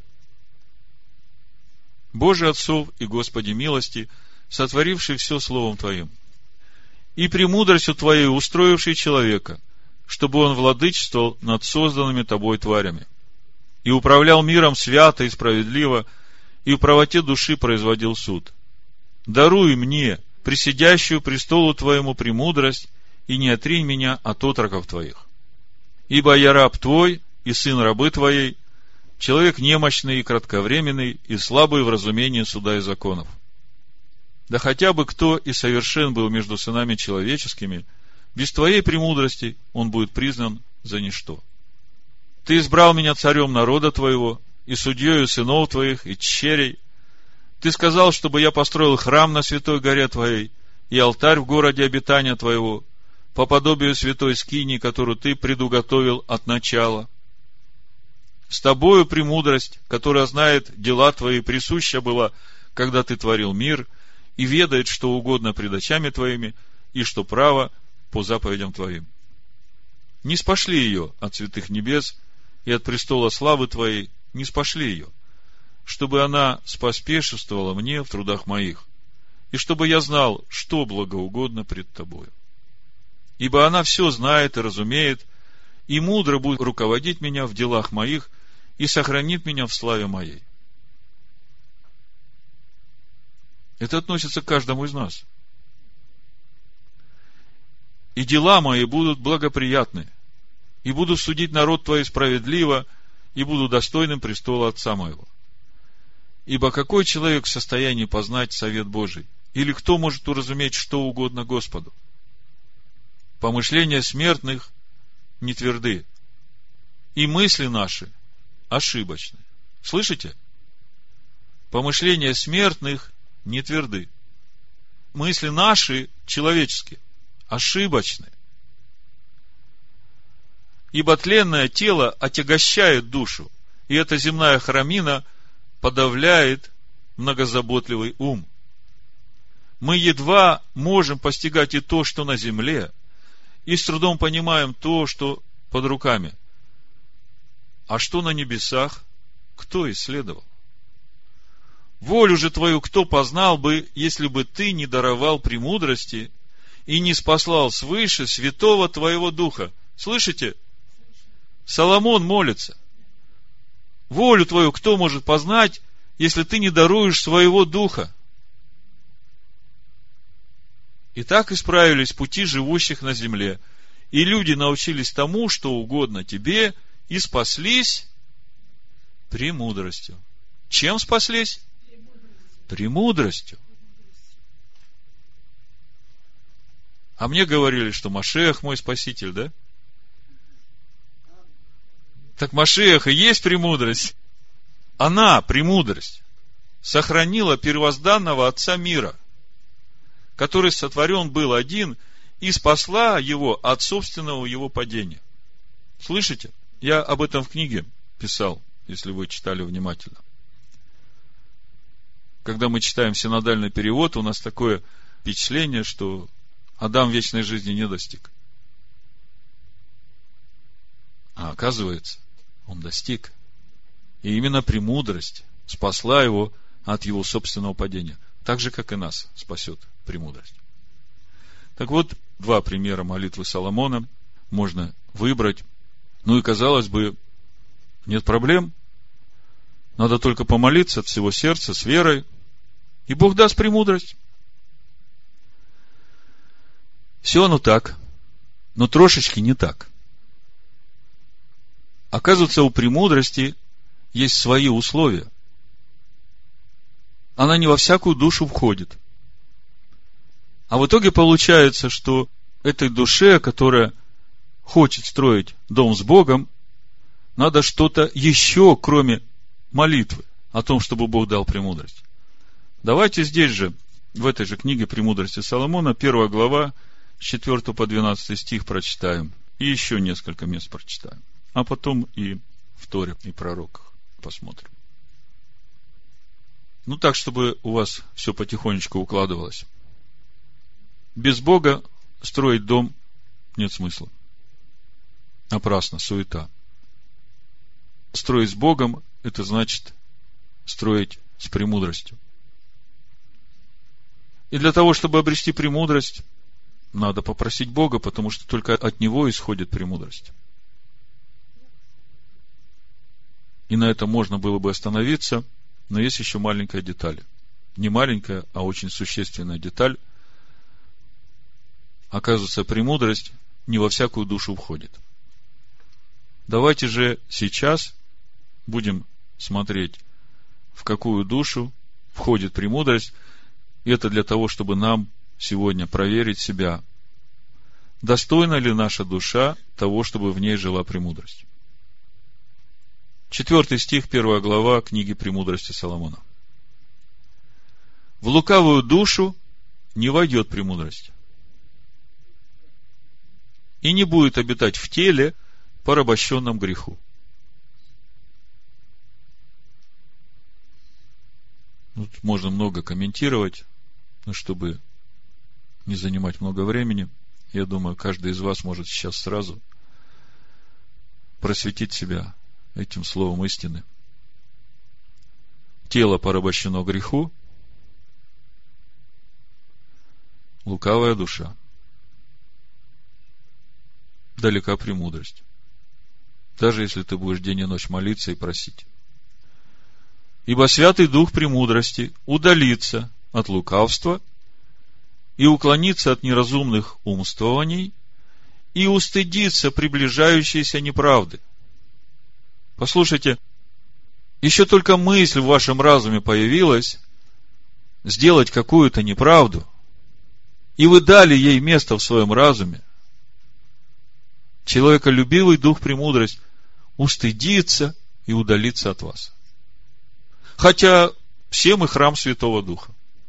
Боже отцов и Господи милости, сотворивший все словом Твоим, и премудростью Твоей устроивший человека, чтобы он владычествовал над созданными Тобой тварями, и управлял миром свято и справедливо, и в правоте души производил суд. Даруй мне, присидящую престолу Твоему, премудрость, и не отринь меня от отроков Твоих. Ибо я раб Твой и сын рабы Твоей, человек немощный и кратковременный, и слабый в разумении суда и законов. Да хотя бы кто и совершен был между сынами человеческими, без Твоей премудрости он будет признан за ничто. Ты избрал меня царем народа Твоего, и судьею сынов Твоих, и тщерей. Ты сказал, чтобы я построил храм на святой горе Твоей, и алтарь в городе обитания Твоего, по подобию святой скинии, которую Ты предуготовил от начала. С Тобою премудрость, которая знает дела Твои, присуща была, когда Ты творил мир, и ведает, что угодно пред очами Твоими, и что право по заповедям Твоим. Не спошли ее от святых небес и от престола славы Твоей, не спошли ее, чтобы она споспешествовала мне в трудах моих, и чтобы я знал, что благоугодно пред Тобою. Ибо она все знает и разумеет, и мудро будет руководить меня в делах моих, и сохранит меня в славе моей. Это относится к каждому из нас. И дела мои будут благоприятны, и буду судить народ Твой справедливо, и буду достойным престола Отца моего. Ибо какой человек в состоянии познать совет Божий? Или кто может уразуметь что угодно Господу? Помышления смертных не тверды, и мысли наши ошибочны. Слышите? Помышления смертных не тверды. Мысли наши человеческие ошибочны. Ибо тленное тело отягощает душу, и эта земная храмина подавляет многозаботливый ум. Мы едва можем постигать и то, что на земле, и с трудом понимаем то, что под руками. А что на небесах, кто исследовал? Волю же Твою кто познал бы, если бы Ты не даровал премудрости и не спаслал свыше святого Твоего Духа? Слышите? Соломон молится. Волю Твою кто может познать, если Ты не даруешь своего Духа? И так исправились пути живущих на земле, и люди научились тому, что угодно Тебе, и спаслись премудростью. Чем спаслись? Премудростью. А мне говорили, что Машиах мой спаситель, да? Так Машиах и есть премудрость. Она, премудрость, сохранила первозданного Отца мира, который сотворен был один, и спасла его от собственного его падения. Слышите? Я об этом в книге писал, если вы читали внимательно. Когда мы читаем синодальный перевод, у нас такое впечатление, что Адам вечной жизни не достиг. А оказывается, он достиг. И именно премудрость спасла его от его собственного падения. Так же, как и нас спасет премудрость. Так вот, два примера молитвы Соломона можно выбрать. Ну и, казалось бы, нет проблем. Надо только помолиться от всего сердца, с верой, и Бог даст премудрость. Все оно так, но трошечки не так. Оказывается, у премудрости есть свои условия. Она не во всякую душу входит. А в итоге получается, что этой душе, которая хочет строить дом с Богом, надо что-то еще, кроме молитвы, о том, чтобы Бог дал премудрость. Давайте здесь же, в этой же книге «Премудрости Соломона», первая глава, с четвёртого по двенадцатый стих прочитаем. И еще несколько мест прочитаем. А потом и в Торе, и пророках посмотрим. Ну, так, чтобы у вас все потихонечку укладывалось. Без Бога строить дом нет смысла. Напрасно, суета. Строить с Богом – это значит строить с премудростью. И для того, чтобы обрести премудрость, надо попросить Бога, потому что только от Него исходит премудрость. И на этом можно было бы остановиться, но есть еще маленькая деталь. Не маленькая, а очень существенная деталь. Оказывается, премудрость не во всякую душу входит. Давайте же сейчас будем смотреть, в какую душу входит премудрость. И это для того, чтобы нам сегодня проверить себя, достойна ли наша душа того, чтобы в ней жила премудрость. Четвертый стих, первая глава книги «Премудрости Соломона». В лукавую душу не войдет премудрость, и не будет обитать в теле, порабощенном греху. Тут можно много комментировать, но чтобы не занимать много времени, я думаю, каждый из вас может сейчас сразу просветить себя этим словом истины. Тело порабощено греху, лукавая душа, далека премудрость. Даже если ты будешь день и ночь молиться и просить. Ибо Святый Дух премудрости удалится от лукавства и уклонится от неразумных умствований и устыдится приближающейся неправды. Послушайте, еще только мысль в вашем разуме появилась сделать какую-то неправду, и вы дали ей место в своем разуме. Человеколюбивый дух премудрость устыдится и удалится от вас. Хотя все мы храм Святого Духа.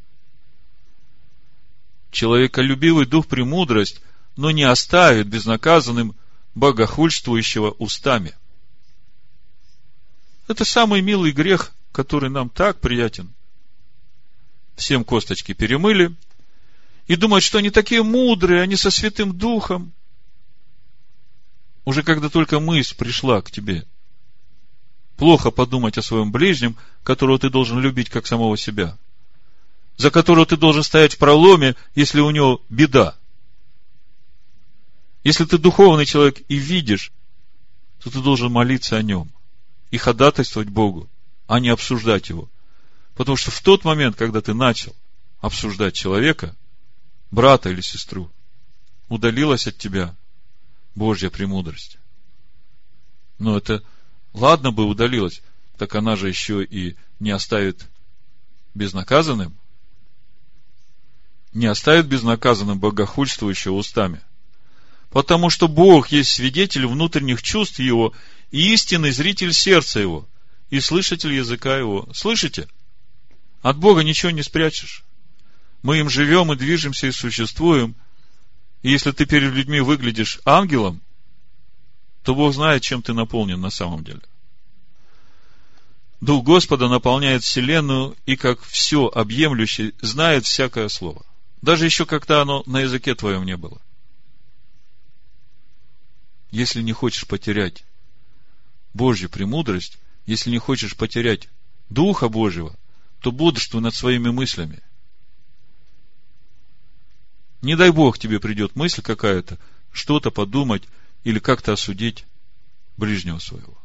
Человеколюбивый дух премудрость, но не оставит безнаказанным богохульствующего устами. Это самый милый грех, который нам так приятен. Всем косточки перемыли и думают, что они такие мудрые, они со Святым Духом. Уже когда только мысль пришла к тебе, плохо подумать о своем ближнем, которого ты должен любить как самого себя, за которого ты должен стоять в проломе, если у него беда. Если ты духовный человек и видишь, то ты должен молиться о нем и ходатайствовать Богу, а не обсуждать его. Потому что в тот момент, когда ты начал обсуждать человека, брата или сестру, удалилась от тебя Божья премудрость. Но это ладно бы удалилась, так она же еще и не оставит безнаказанным, не оставит безнаказанным богохульствующего устами. Потому что Бог есть свидетель внутренних чувств его и истинный зритель сердца его и слышатель языка его. Слышите? От Бога ничего не спрячешь. Мы им живем и движемся и существуем. И если ты перед людьми выглядишь ангелом, то Бог знает, чем ты наполнен на самом деле. Дух Господа наполняет вселенную и, как все объемлющий, знает всякое слово. Даже еще когда оно на языке твоем не было. Если не хочешь потерять Божью премудрость, если не хочешь потерять Духа Божьего, то бодрствуй над своими мыслями. Не дай Бог тебе придет мысль какая-то, что-то подумать или как-то осудить ближнего своего.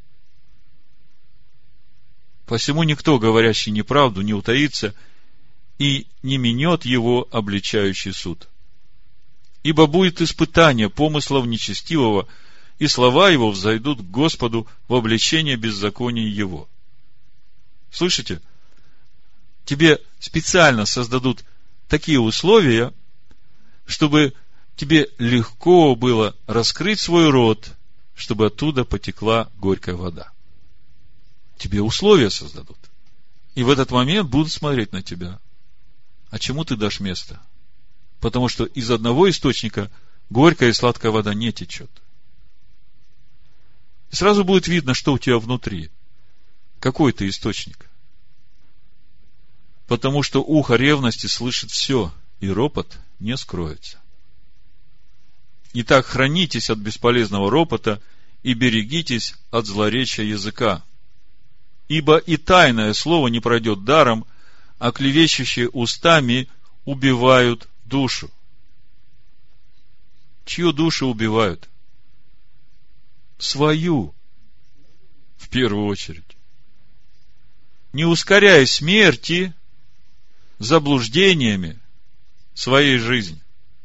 Посему никто, говорящий неправду, не утаится и не минет его обличающий суд. Ибо будет испытание помыслов нечестивого, и слова его взойдут к Господу в обличение беззакония его. Слышите? Тебе специально создадут такие условия, чтобы тебе легко было раскрыть свой рот чтобы оттуда потекла горькая вода. Тебе условия создадут. И в этот момент будут смотреть на тебя. А чему ты дашь место? Потому что из одного источника горькая и сладкая вода не течет. И сразу будет видно, что у тебя внутри. Какой ты источник. Потому что ухо ревности слышит все, и ропот не скроется. Итак, хранитесь от бесполезного ропота и берегитесь от злоречия языка. Ибо и тайное слово не пройдет даром, а клевещущие устами убивают душу. Чью душу убивают? Свою, в первую очередь. Не ускоряя смерти заблуждениями своей жизни.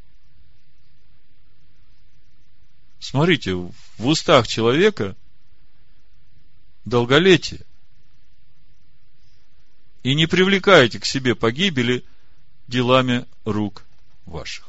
Смотрите, в устах человека долголетие. И не привлекайте к себе погибели делами рук ваших.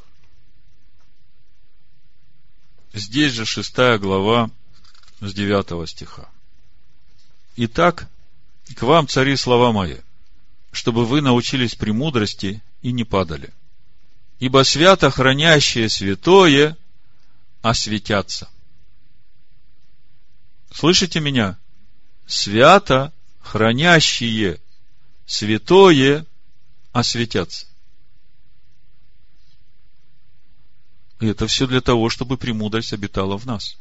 Здесь же шестая глава с девятого стиха. Итак, к вам, цари, слова мои, чтобы вы научились премудрости и не падали. Ибо свято хранящее святое осветятся. Слышите меня? Свято хранящие святое осветятся. И это все для того, чтобы премудрость обитала в нас.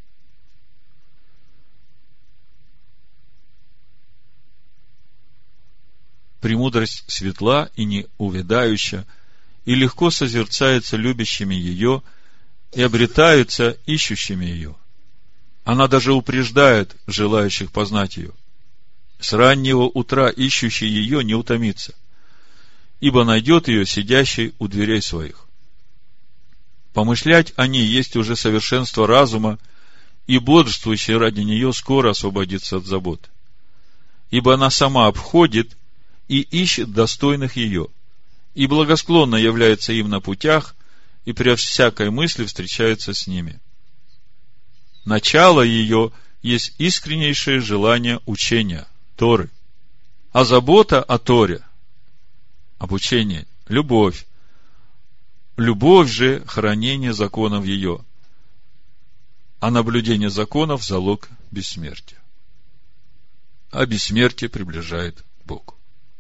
Премудрость светла и не увядающая, и легко созерцается любящими ее, и обретается ищущими ее. Она даже упреждает желающих познать ее. С раннего утра ищущий ее не утомится, ибо найдет ее сидящей у дверей своих. Помышлять о ней есть уже совершенство разума, и бодрствующий ради нее скоро освободится от забот. Ибо она сама обходит и ищет достойных ее, и благосклонно является им на путях, и при всякой мысли встречается с ними. Начало ее есть искреннейшее желание учения, Торы. А забота о Торе, обучение, любовь. Любовь же хранение законов ее, а наблюдение законов залог бессмертия. А бессмертие приближает к Богу.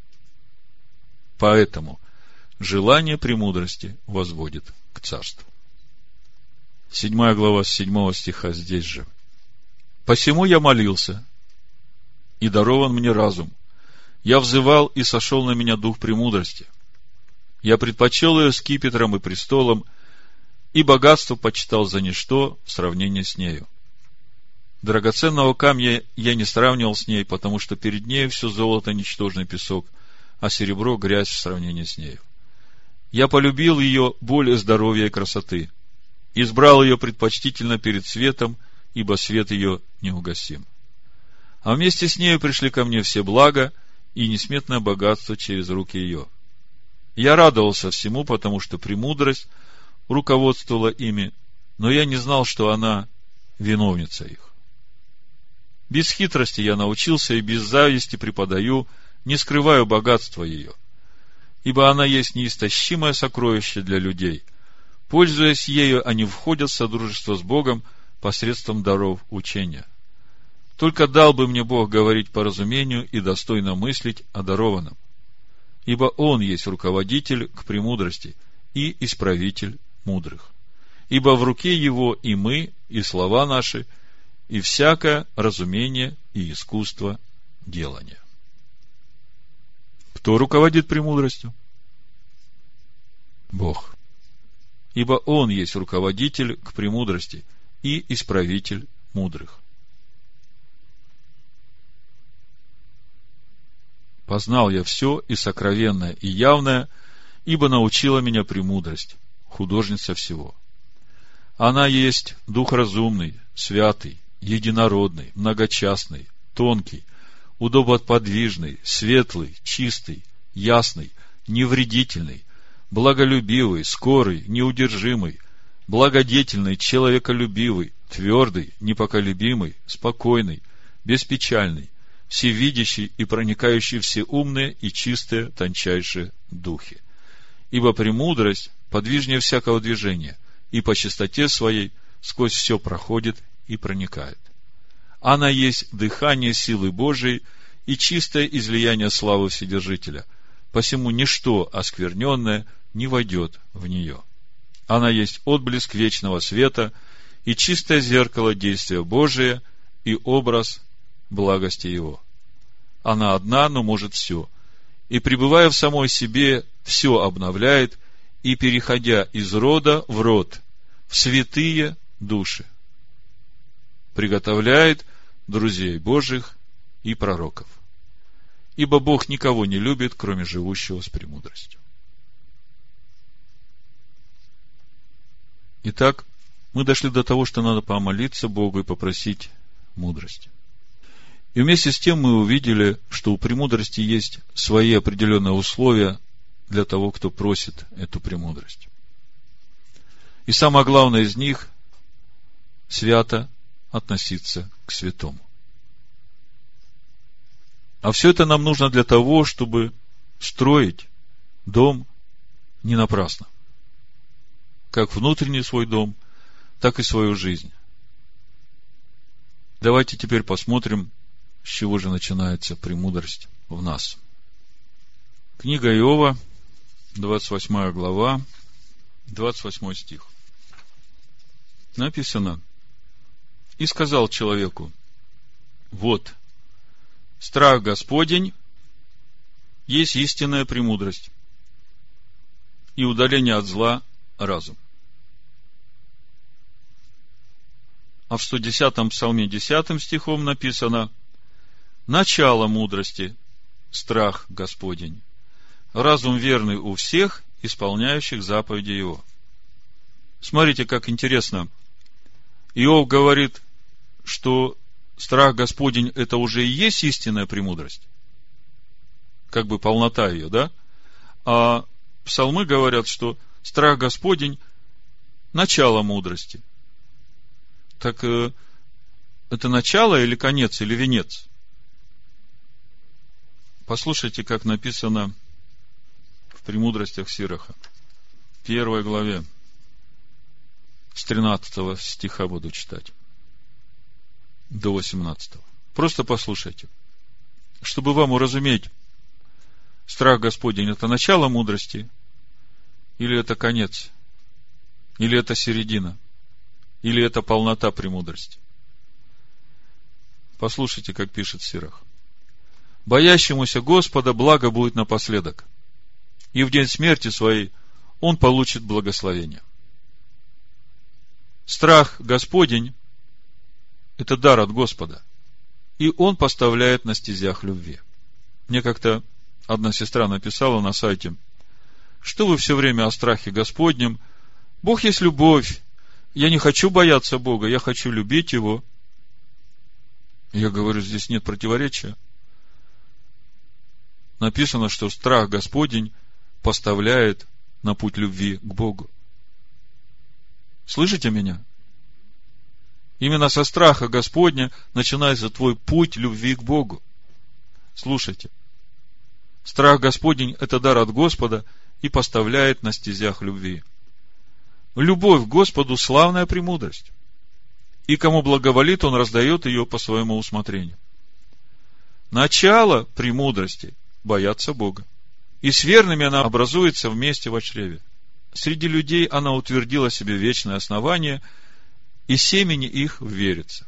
Поэтому желание премудрости возводит к царству. Седьмая глава с седьмого стиха здесь же. Посему я молился, и дарован мне разум. Я взывал, и сошел на меня дух премудрости. Я предпочел ее скипетром и престолом, и богатство почитал за ничто в сравнении с нею. Драгоценного камня я не сравнивал с ней, потому что перед нею все золото ничтожный песок, а серебро грязь в сравнении с нею. Я полюбил ее более здоровья и красоты, избрал ее предпочтительно перед светом, ибо свет ее неугасим. А вместе с нею пришли ко мне все блага и несметное богатство через руки ее. Я радовался всему, потому что премудрость руководствовала ими, но я не знал, что она виновница их. Без хитрости я научился и без зависти преподаю, не скрываю богатства ее, ибо она есть неистощимое сокровище для людей. Пользуясь ею, они входят в содружество с Богом посредством даров учения. Только дал бы мне Бог говорить по разумению и достойно мыслить о дарованном, ибо Он есть руководитель к премудрости и исправитель мудрых. Ибо в руке Его и мы, и слова наши, и всякое разумение и искусство делания. Кто руководит премудростью? Бог. Ибо Он есть руководитель к премудрости и исправитель мудрых. Познал я все и сокровенное, и явное, ибо научила меня премудрость, художница всего. Она есть дух разумный, святый, единородный, многочастный, тонкий, удобоподвижный, светлый, чистый, ясный, невредительный, благолюбивый, скорый, неудержимый, благодетельный, человеколюбивый, твердый, непоколебимый, спокойный, беспечальный, всевидящий и проникающий все умные и чистые, тончайшие духи. Ибо премудрость подвижнее всякого движения, и по чистоте своей сквозь все проходит и проникает. Она есть дыхание силы Божией и чистое излияние славы Вседержителя, посему ничто оскверненное не войдет в нее. Она есть отблеск вечного света и чистое зеркало действия Божия и образ благости Его. Она одна, но может все, и, пребывая в самой себе, все обновляет, и, переходя из рода в род, в святые души, приготовляет друзей Божьих и пророков. Ибо Бог никого не любит, кроме живущего с премудростью. Итак, мы дошли до того, что надо помолиться Богу и попросить мудрости. И вместе с тем мы увидели, что у премудрости есть свои определенные условия для того, кто просит эту премудрость. И самое главное из них – свято относиться к святому. А все это нам нужно для того, чтобы строить дом не напрасно. Как внутренний свой дом, так и свою жизнь. Давайте теперь посмотрим, с чего же начинается премудрость в нас. Книга Иова, двадцать восьмая глава, двадцать восьмой стих. Написано: «И сказал человеку: вот, страх Господень есть истинная премудрость, и удаление от зла разум». А в сто десятом псалме десятым стихом написано: «Начало мудрости – страх Господень, разум верный у всех, исполняющих заповеди Его». Смотрите, как интересно. Иов говорит, что страх Господень – это уже и есть истинная премудрость, как бы полнота ее, да? А псалмы говорят, что страх Господень – начало мудрости. Так э, это начало или конец, или венец? Послушайте, как написано в «Премудростях Сираха». В первой главе, с тринадцатого стиха буду читать до восемнадцатого. Просто послушайте. Чтобы вам уразуметь, страх Господень – это начало мудрости, или это конец, или это середина, или это полнота премудрости. Послушайте, как пишет Сирах. «Боящемуся Господа благо будет напоследок, и в день смерти своей он получит благословение». Страх Господень – это дар от Господа, и он поставляет на стезях любви. Мне как-то одна сестра написала на сайте: что вы все время о страхе Господнем? Бог есть любовь. Я не хочу бояться Бога, я хочу любить Его. Я говорю, здесь нет противоречия. Написано, что страх Господень поставляет на путь любви к Богу. Слышите меня? Именно со страха Господня начинается твой путь любви к Богу. Слушайте. Страх Господень – это дар от Господа и поставляет на стезях любви. Любовь к Господу – славная премудрость. И кому благоволит, он раздает ее по своему усмотрению. Начало премудрости – бояться Бога. И с верными она образуется вместе во чреве. Среди людей она утвердила себе вечное основание, и семени их верится.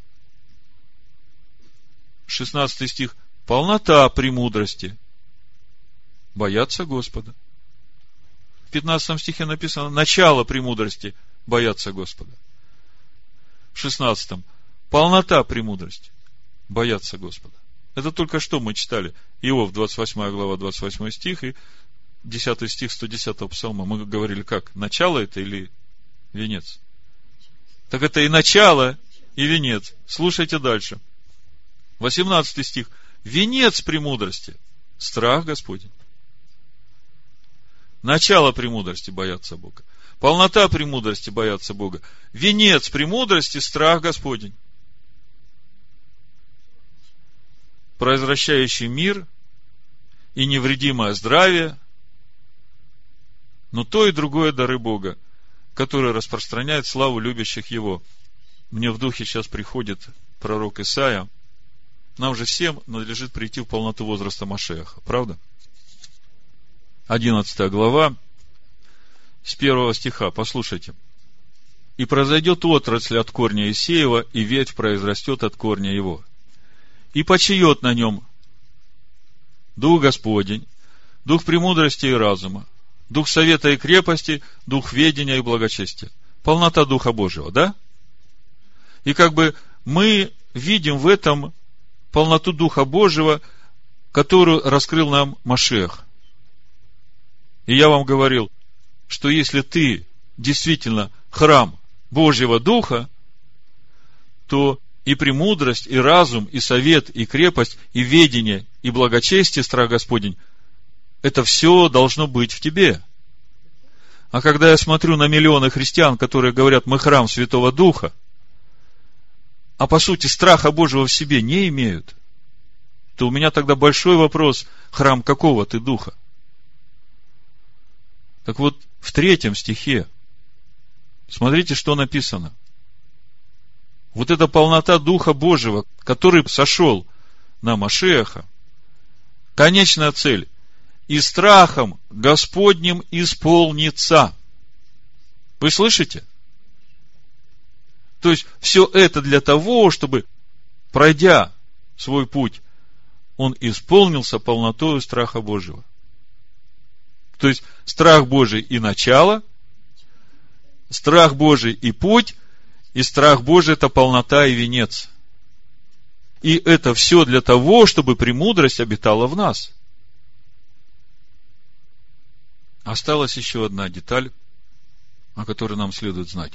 шестнадцатый стих. Полнота премудрости – бояться Господа. В пятнадцатом стихе написано: начало премудрости – бояться Господа. В шестнадцатом полнота премудрости – бояться Господа. Это только что мы читали. Иов, двадцать восьмая глава, двадцать восьмой стих, и десятый стих сто десятого псалма. Мы говорили, как? Начало это или венец? Так это и начало, и венец. Слушайте дальше. восемнадцатый стих. Венец премудрости – страх Господень. Начало премудрости – бояться Бога. Полнота премудрости — бояться Бога. Венец премудрости — страх Господень, произвращающий мир и невредимое здравие, но то и другое дары Бога, которые распространяют славу любящих Его. Мне в духе сейчас приходит пророк Исаия. Нам же всем надлежит прийти в полноту возраста Машиаха, правда? Одиннадцатая глава, с первого стиха, послушайте. «И произойдет отрасль от корня Исеева, и ветвь произрастет от корня его. И почиет на нем Дух Господень, Дух премудрости и разума, Дух совета и крепости, Дух ведения и благочестия». Полнота Духа Божьего, да? И как бы мы видим в этом полноту Духа Божьего, которую раскрыл нам Машиах. И я вам говорил, что если ты действительно храм Божьего Духа, то и премудрость, и разум, и совет, и крепость, и ведение, и благочестие, страх Господень, это все должно быть в тебе. А когда я смотрю на миллионы христиан, которые говорят, мы храм Святого Духа, а по сути страха Божьего в себе не имеют, то у меня тогда большой вопрос: храм какого ты Духа? Так вот, в третьем стихе, смотрите, что написано. Вот эта полнота Духа Божьего, который сошел на Машиаха, конечная цель: и страхом Господним исполнится. Вы слышите? То есть, все это для того, чтобы, пройдя свой путь, он исполнился полнотою страха Божьего. То есть, страх Божий и начало, страх Божий и путь, и страх Божий — это полнота и венец. И это все для того, чтобы премудрость обитала в нас. Осталась еще одна деталь, о которой нам следует знать.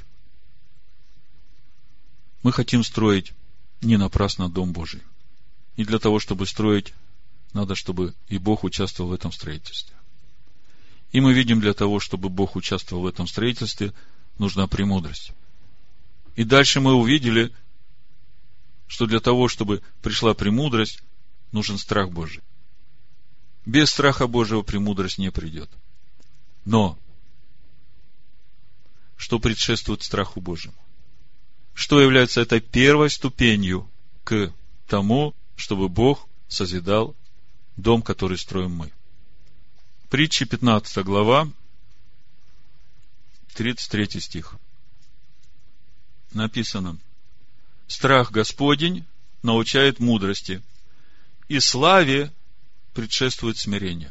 Мы хотим строить не напрасно Дом Божий. И для того, чтобы строить, надо, чтобы и Бог участвовал в этом строительстве. И мы видим, для того, чтобы Бог участвовал в этом строительстве, нужна премудрость. И дальше мы увидели, что для того, чтобы пришла премудрость, нужен страх Божий. Без страха Божьего премудрость не придет. Но что предшествует страху Божьему? Что является этой первой ступенью к тому, чтобы Бог созидал дом, который строим мы? Притчи, пятнадцатая глава, тридцать третий стих. Написано: страх Господень научает мудрости, и славе предшествует смирение.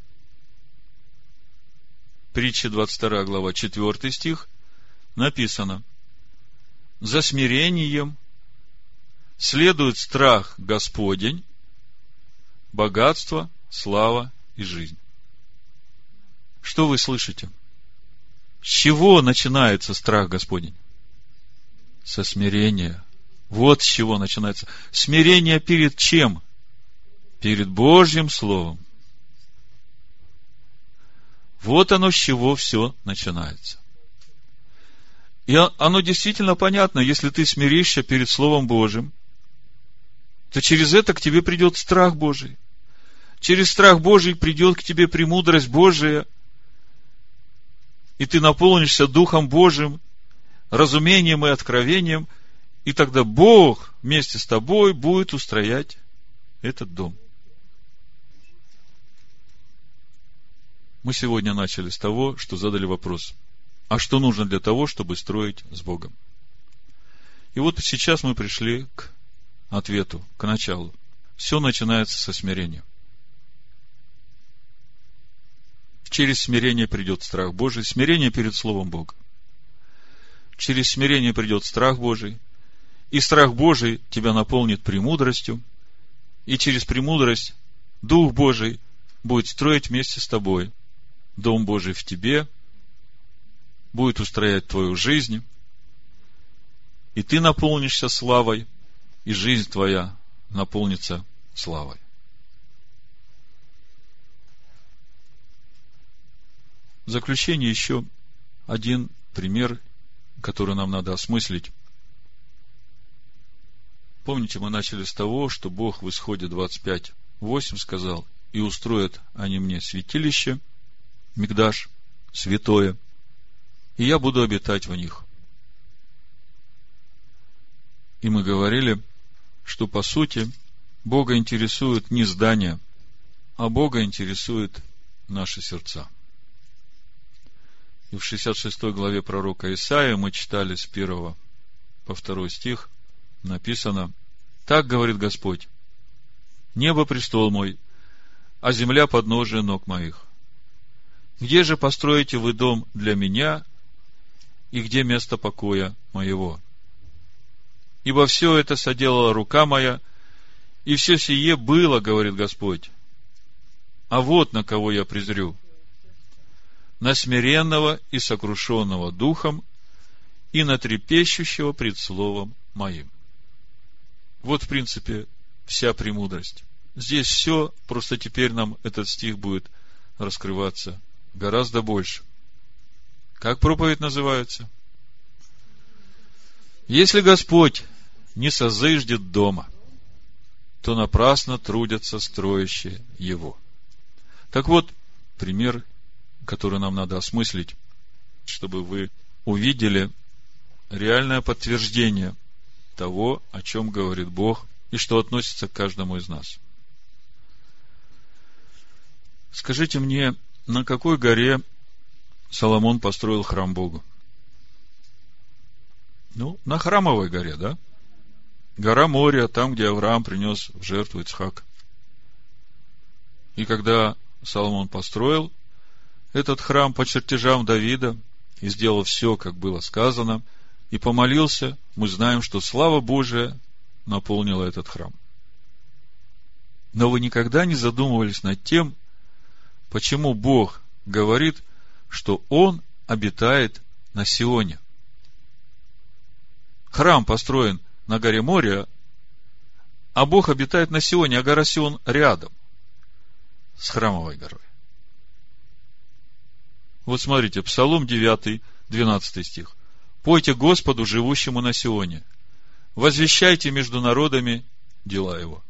Притчи, двадцать вторая глава, четвертый стих, написано: за смирением следует страх Господень, богатство, слава и жизнь. Что вы слышите? С чего начинается страх Господень? Со смирения. Вот с чего начинается. Смирение перед чем? Перед Божьим Словом. Вот оно, с чего все начинается. И оно действительно понятно: если ты смиришься перед Словом Божьим, то через это к тебе придет страх Божий. Через страх Божий придет к тебе премудрость Божия, и ты наполнишься Духом Божьим, разумением и откровением, и тогда Бог вместе с тобой будет устроять этот дом. Мы сегодня начали с того, что задали вопрос: а что нужно для того, чтобы строить с Богом? И вот сейчас мы пришли к ответу, к началу. Все начинается со смирения. Через смирение придет страх Божий, смирение перед Словом Бога. Через смирение придет страх Божий, и страх Божий тебя наполнит премудростью, и через премудрость Дух Божий будет строить вместе с тобой Дом Божий в тебе, будет устроять твою жизнь, и ты наполнишься славой, и жизнь твоя наполнится славой. В заключение еще один пример, который нам надо осмыслить. Помните, мы начали с того, что Бог в Исходе двадцать пять восемь сказал: «И устроят они мне святилище, микдаш, святое, и я буду обитать в них». И мы говорили, что по сути Бога интересует не здание, а Бога интересует наши сердца. И в шестьдесят шестой главе пророка Исаии мы читали с первого по второй стих, написано: «Так говорит Господь: небо престол мой, а земля подножие ног моих. Где же построите вы дом для меня, и где место покоя моего? Ибо все это соделала рука моя, и все сие было, говорит Господь. А вот на кого я презрю: на смиренного и сокрушенного духом, и на трепещущего пред словом моим». Вот, в принципе, вся премудрость. Здесь все, просто теперь нам этот стих будет раскрываться гораздо больше. Как проповедь называется? «Если Господь не созыждет дома, то напрасно трудятся строящие его». Так вот, пример, который нам надо осмыслить, чтобы вы увидели реальное подтверждение того, о чем говорит Бог, и что относится к каждому из нас. Скажите мне, на какой горе Соломон построил храм Богу? Ну, на Храмовой горе, да? Гора Мория, там, где Авраам принес в жертву Ицхака. И когда Соломон построил этот храм по чертежам Давида и сделал все, как было сказано, и помолился, мы знаем, что слава Божия наполнила этот храм. Но вы никогда не задумывались над тем, почему Бог говорит, что Он обитает на Сионе? Храм построен на горе Мория, а Бог обитает на Сионе, а гора Сион рядом с Храмовой горой. Вот смотрите, Псалом девять, двенадцатый стих. «Пойте Господу, живущему на Сионе, возвещайте между народами дела Его».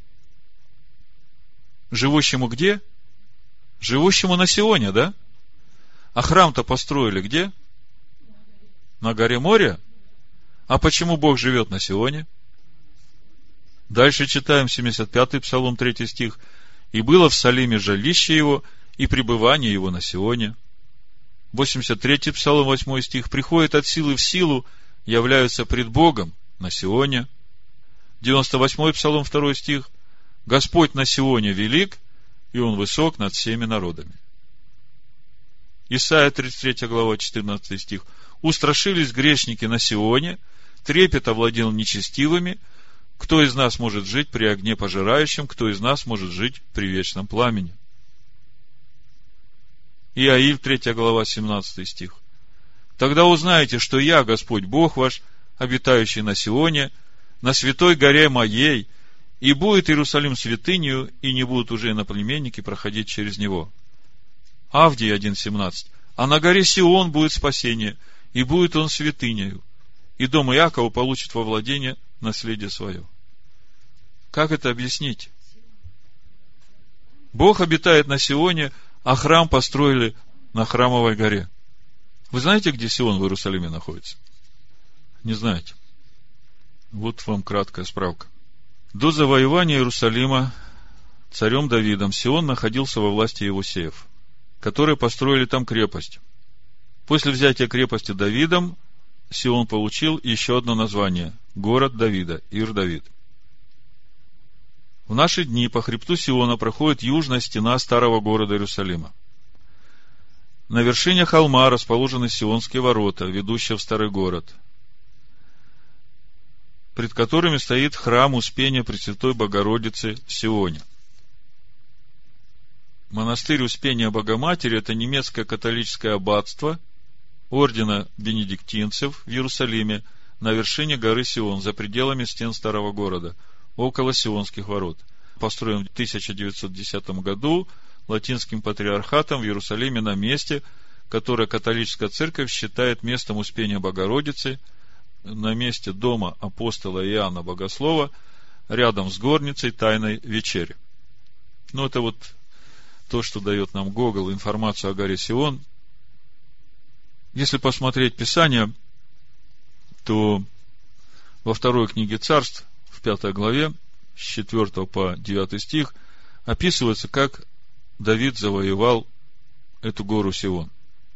Живущему где? Живущему на Сионе, да? А храм-то построили где? На горе Мория? А почему Бог живет на Сионе? Дальше читаем семьдесят пятый Псалом, третий стих. «И было в Салиме жилище его, и пребывание его на Сионе». восемьдесят третий Псалом, восьмой стих. «Приходят от силы в силу, являются пред Богом на Сионе». девяносто восьмой Псалом, второй стих. «Господь на Сионе велик, и Он высок над всеми народами». Исайя тридцать третья глава, четырнадцатый стих. «Устрашились грешники на Сионе, трепет овладел нечестивыми. Кто из нас может жить при огне пожирающем? Кто из нас может жить при вечном пламени?» Иаиль, третья глава, семнадцатый стих. «Тогда узнаете, что я, Господь Бог ваш, обитающий на Сионе, на святой горе моей, и будет Иерусалим святынею, и не будут уже иноплеменники проходить через него». Авдий один семнадцать. «А на горе Сион будет спасение, и будет он святынею, и дом Иакова получит во владение наследие свое». Как это объяснить? Бог обитает на Сионе, а храм построили на Храмовой горе. Вы знаете, где Сион в Иерусалиме находится? Не знаете? Вот вам краткая справка. До завоевания Иерусалима царем Давидом Сион находился во власти Иевусеев, которые построили там крепость. После взятия крепости Давидом Сион получил еще одно название – город Давида, Ир-Давид. В наши дни по хребту Сиона проходит южная стена старого города Иерусалима. На вершине холма расположены Сионские ворота, ведущие в старый город, пред которыми стоит храм Успения Пресвятой Богородицы в Сионе. Монастырь Успения Богоматери – это немецкое католическое аббатство ордена бенедиктинцев в Иерусалиме на вершине горы Сион, за пределами стен старого города, около Сионских ворот. Построен в тысяча девятьсот десятом году латинским патриархатом в Иерусалиме на месте, которое католическая церковь считает местом Успения Богородицы, на месте дома апостола Иоанна Богослова, рядом с горницей Тайной вечери. Ну, это вот то, что дает нам Гогол, информацию о горе Сион. Если посмотреть Писание, то во второй книге Царств, в пятой главе, с четвёртого по девятый стих, описывается, как Давид завоевал эту гору Сион.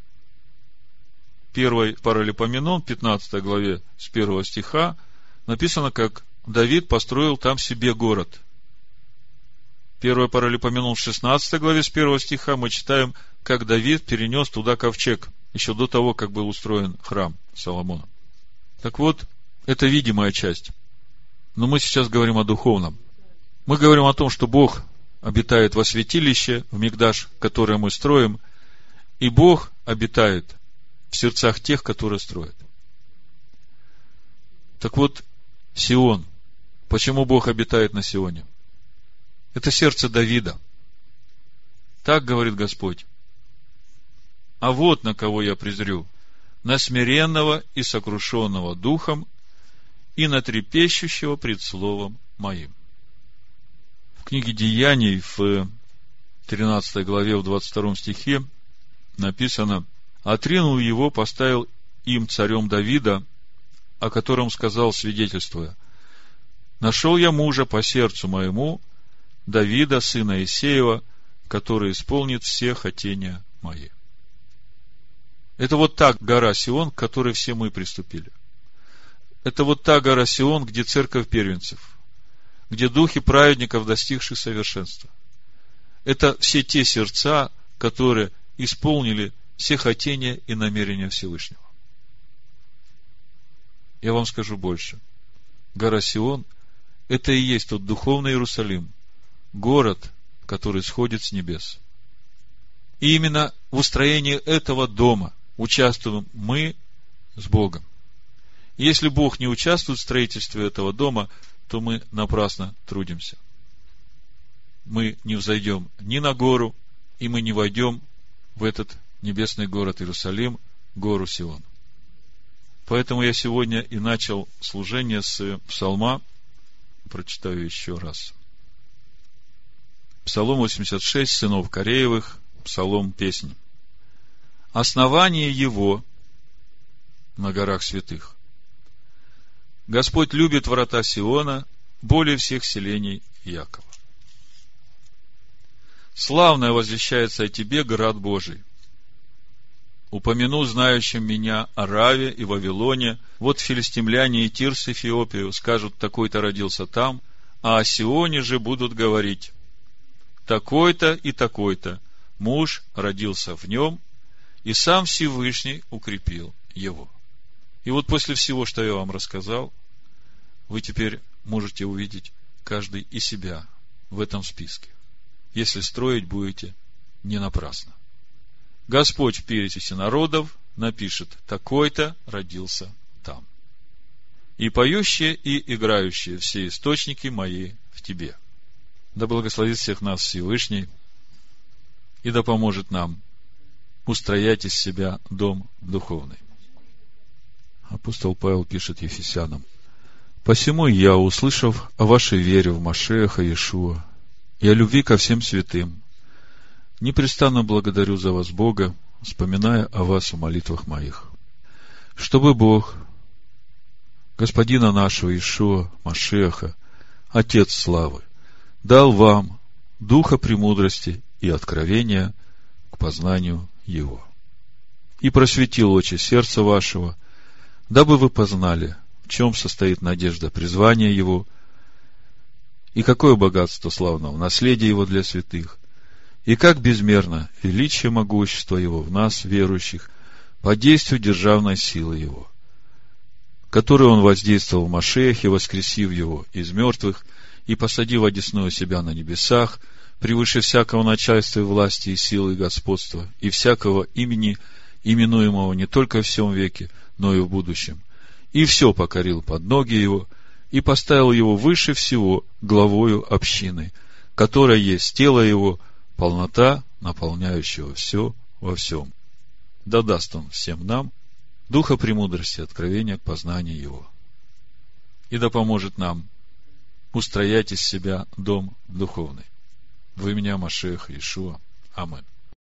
Первый Паралипоменон, пятнадцатой главе, с первого стиха, написано, как Давид построил там себе город. Первый Паралипоменон, в шестнадцатой главе, с первого стиха, мы читаем, как Давид перенес туда ковчег, еще до того, как был устроен храм Соломона. Так вот, это видимая часть. Но мы сейчас говорим о духовном. Мы говорим о том, что Бог обитает во святилище, в микдаш, которое мы строим, и Бог обитает в сердцах тех, которые строят. Так вот, Сион. Почему Бог обитает на Сионе? Это сердце Давида. Так говорит Господь. А вот на кого я презрю: на смиренного и сокрушенного духом, и на трепещущего пред словом моим. В книге Деяний, в тринадцатой главе, в двадцать втором стихе написано: отринул его, поставил им царем Давида, о котором сказал, свидетельствуя: нашел я мужа по сердцу моему, Давида, сына Иссеева, который исполнит все хотения мои. Это вот та гора Сион, к которой все мы приступили. Это вот та гора Сион, где церковь первенцев, где духи праведников, достигших совершенства. Это все те сердца, которые исполнили все хотения и намерения Всевышнего. Я вам скажу больше. Гора Сион – это и есть тот духовный Иерусалим, город, который сходит с небес. И именно в устроении этого дома участвуем мы с Богом. Если Бог не участвует в строительстве этого дома, то мы напрасно трудимся. Мы не взойдем ни на гору, и мы не войдем в этот небесный город Иерусалим, гору Сион. Поэтому я сегодня и начал служение с псалма. Прочитаю еще раз. Псалом восемьдесят шесть, сынов Кореевых, псалом песни. Основание его на горах святых. Господь любит врата Сиона более всех селений Якова. Славное возвещается о тебе, град Божий. Упомяну знающим меня о Раве и Вавилоне. Вот филистимляне и Тир с Эфиопию скажут: такой-то родился там, а о Сионе же будут говорить: такой-то и такой-то муж родился в нем, и сам Всевышний укрепил его. И вот после всего, что я вам рассказал, вы теперь можете увидеть каждый и себя в этом списке, если строить будете не напрасно. Господь в перечиси народов напишет: такой-то родился там. И поющие, и играющие все источники мои в тебе. Да благословит всех нас Всевышний, и да поможет нам устроять из себя дом духовный. Апостол Павел пишет Ефесянам: посему я, услышав о вашей вере в Машиаха Иешуа и о любви ко всем святым, непрестанно благодарю за вас Бога, вспоминая о вас в молитвах моих, чтобы Бог, Господина нашего Иешуа Машиаха, Отец славы, дал вам духа премудрости и откровения к познанию Его, и просветил очи сердца вашего, дабы вы познали, в чем состоит надежда призвания Его, и какое богатство славного наследия Его для святых, и как безмерно величие могущества Его в нас, верующих, по действию державной силы Его, которой Он воздействовал в Машиахе, воскресив Его из мертвых и посадив одесную себя на небесах, превыше всякого начальства и власти и силы и господства, и всякого имени, именуемого не только в сем веке, но и в будущем, и все покорил под ноги Его, и поставил Его выше всего главою общины, которая есть тело Его, полнота, наполняющего все во всем. да даст Он всем нам духа премудрости, откровения к познанию Его. И да поможет нам устроять из себя дом духовный. Во имя Машиаха Иешуа. Аминь.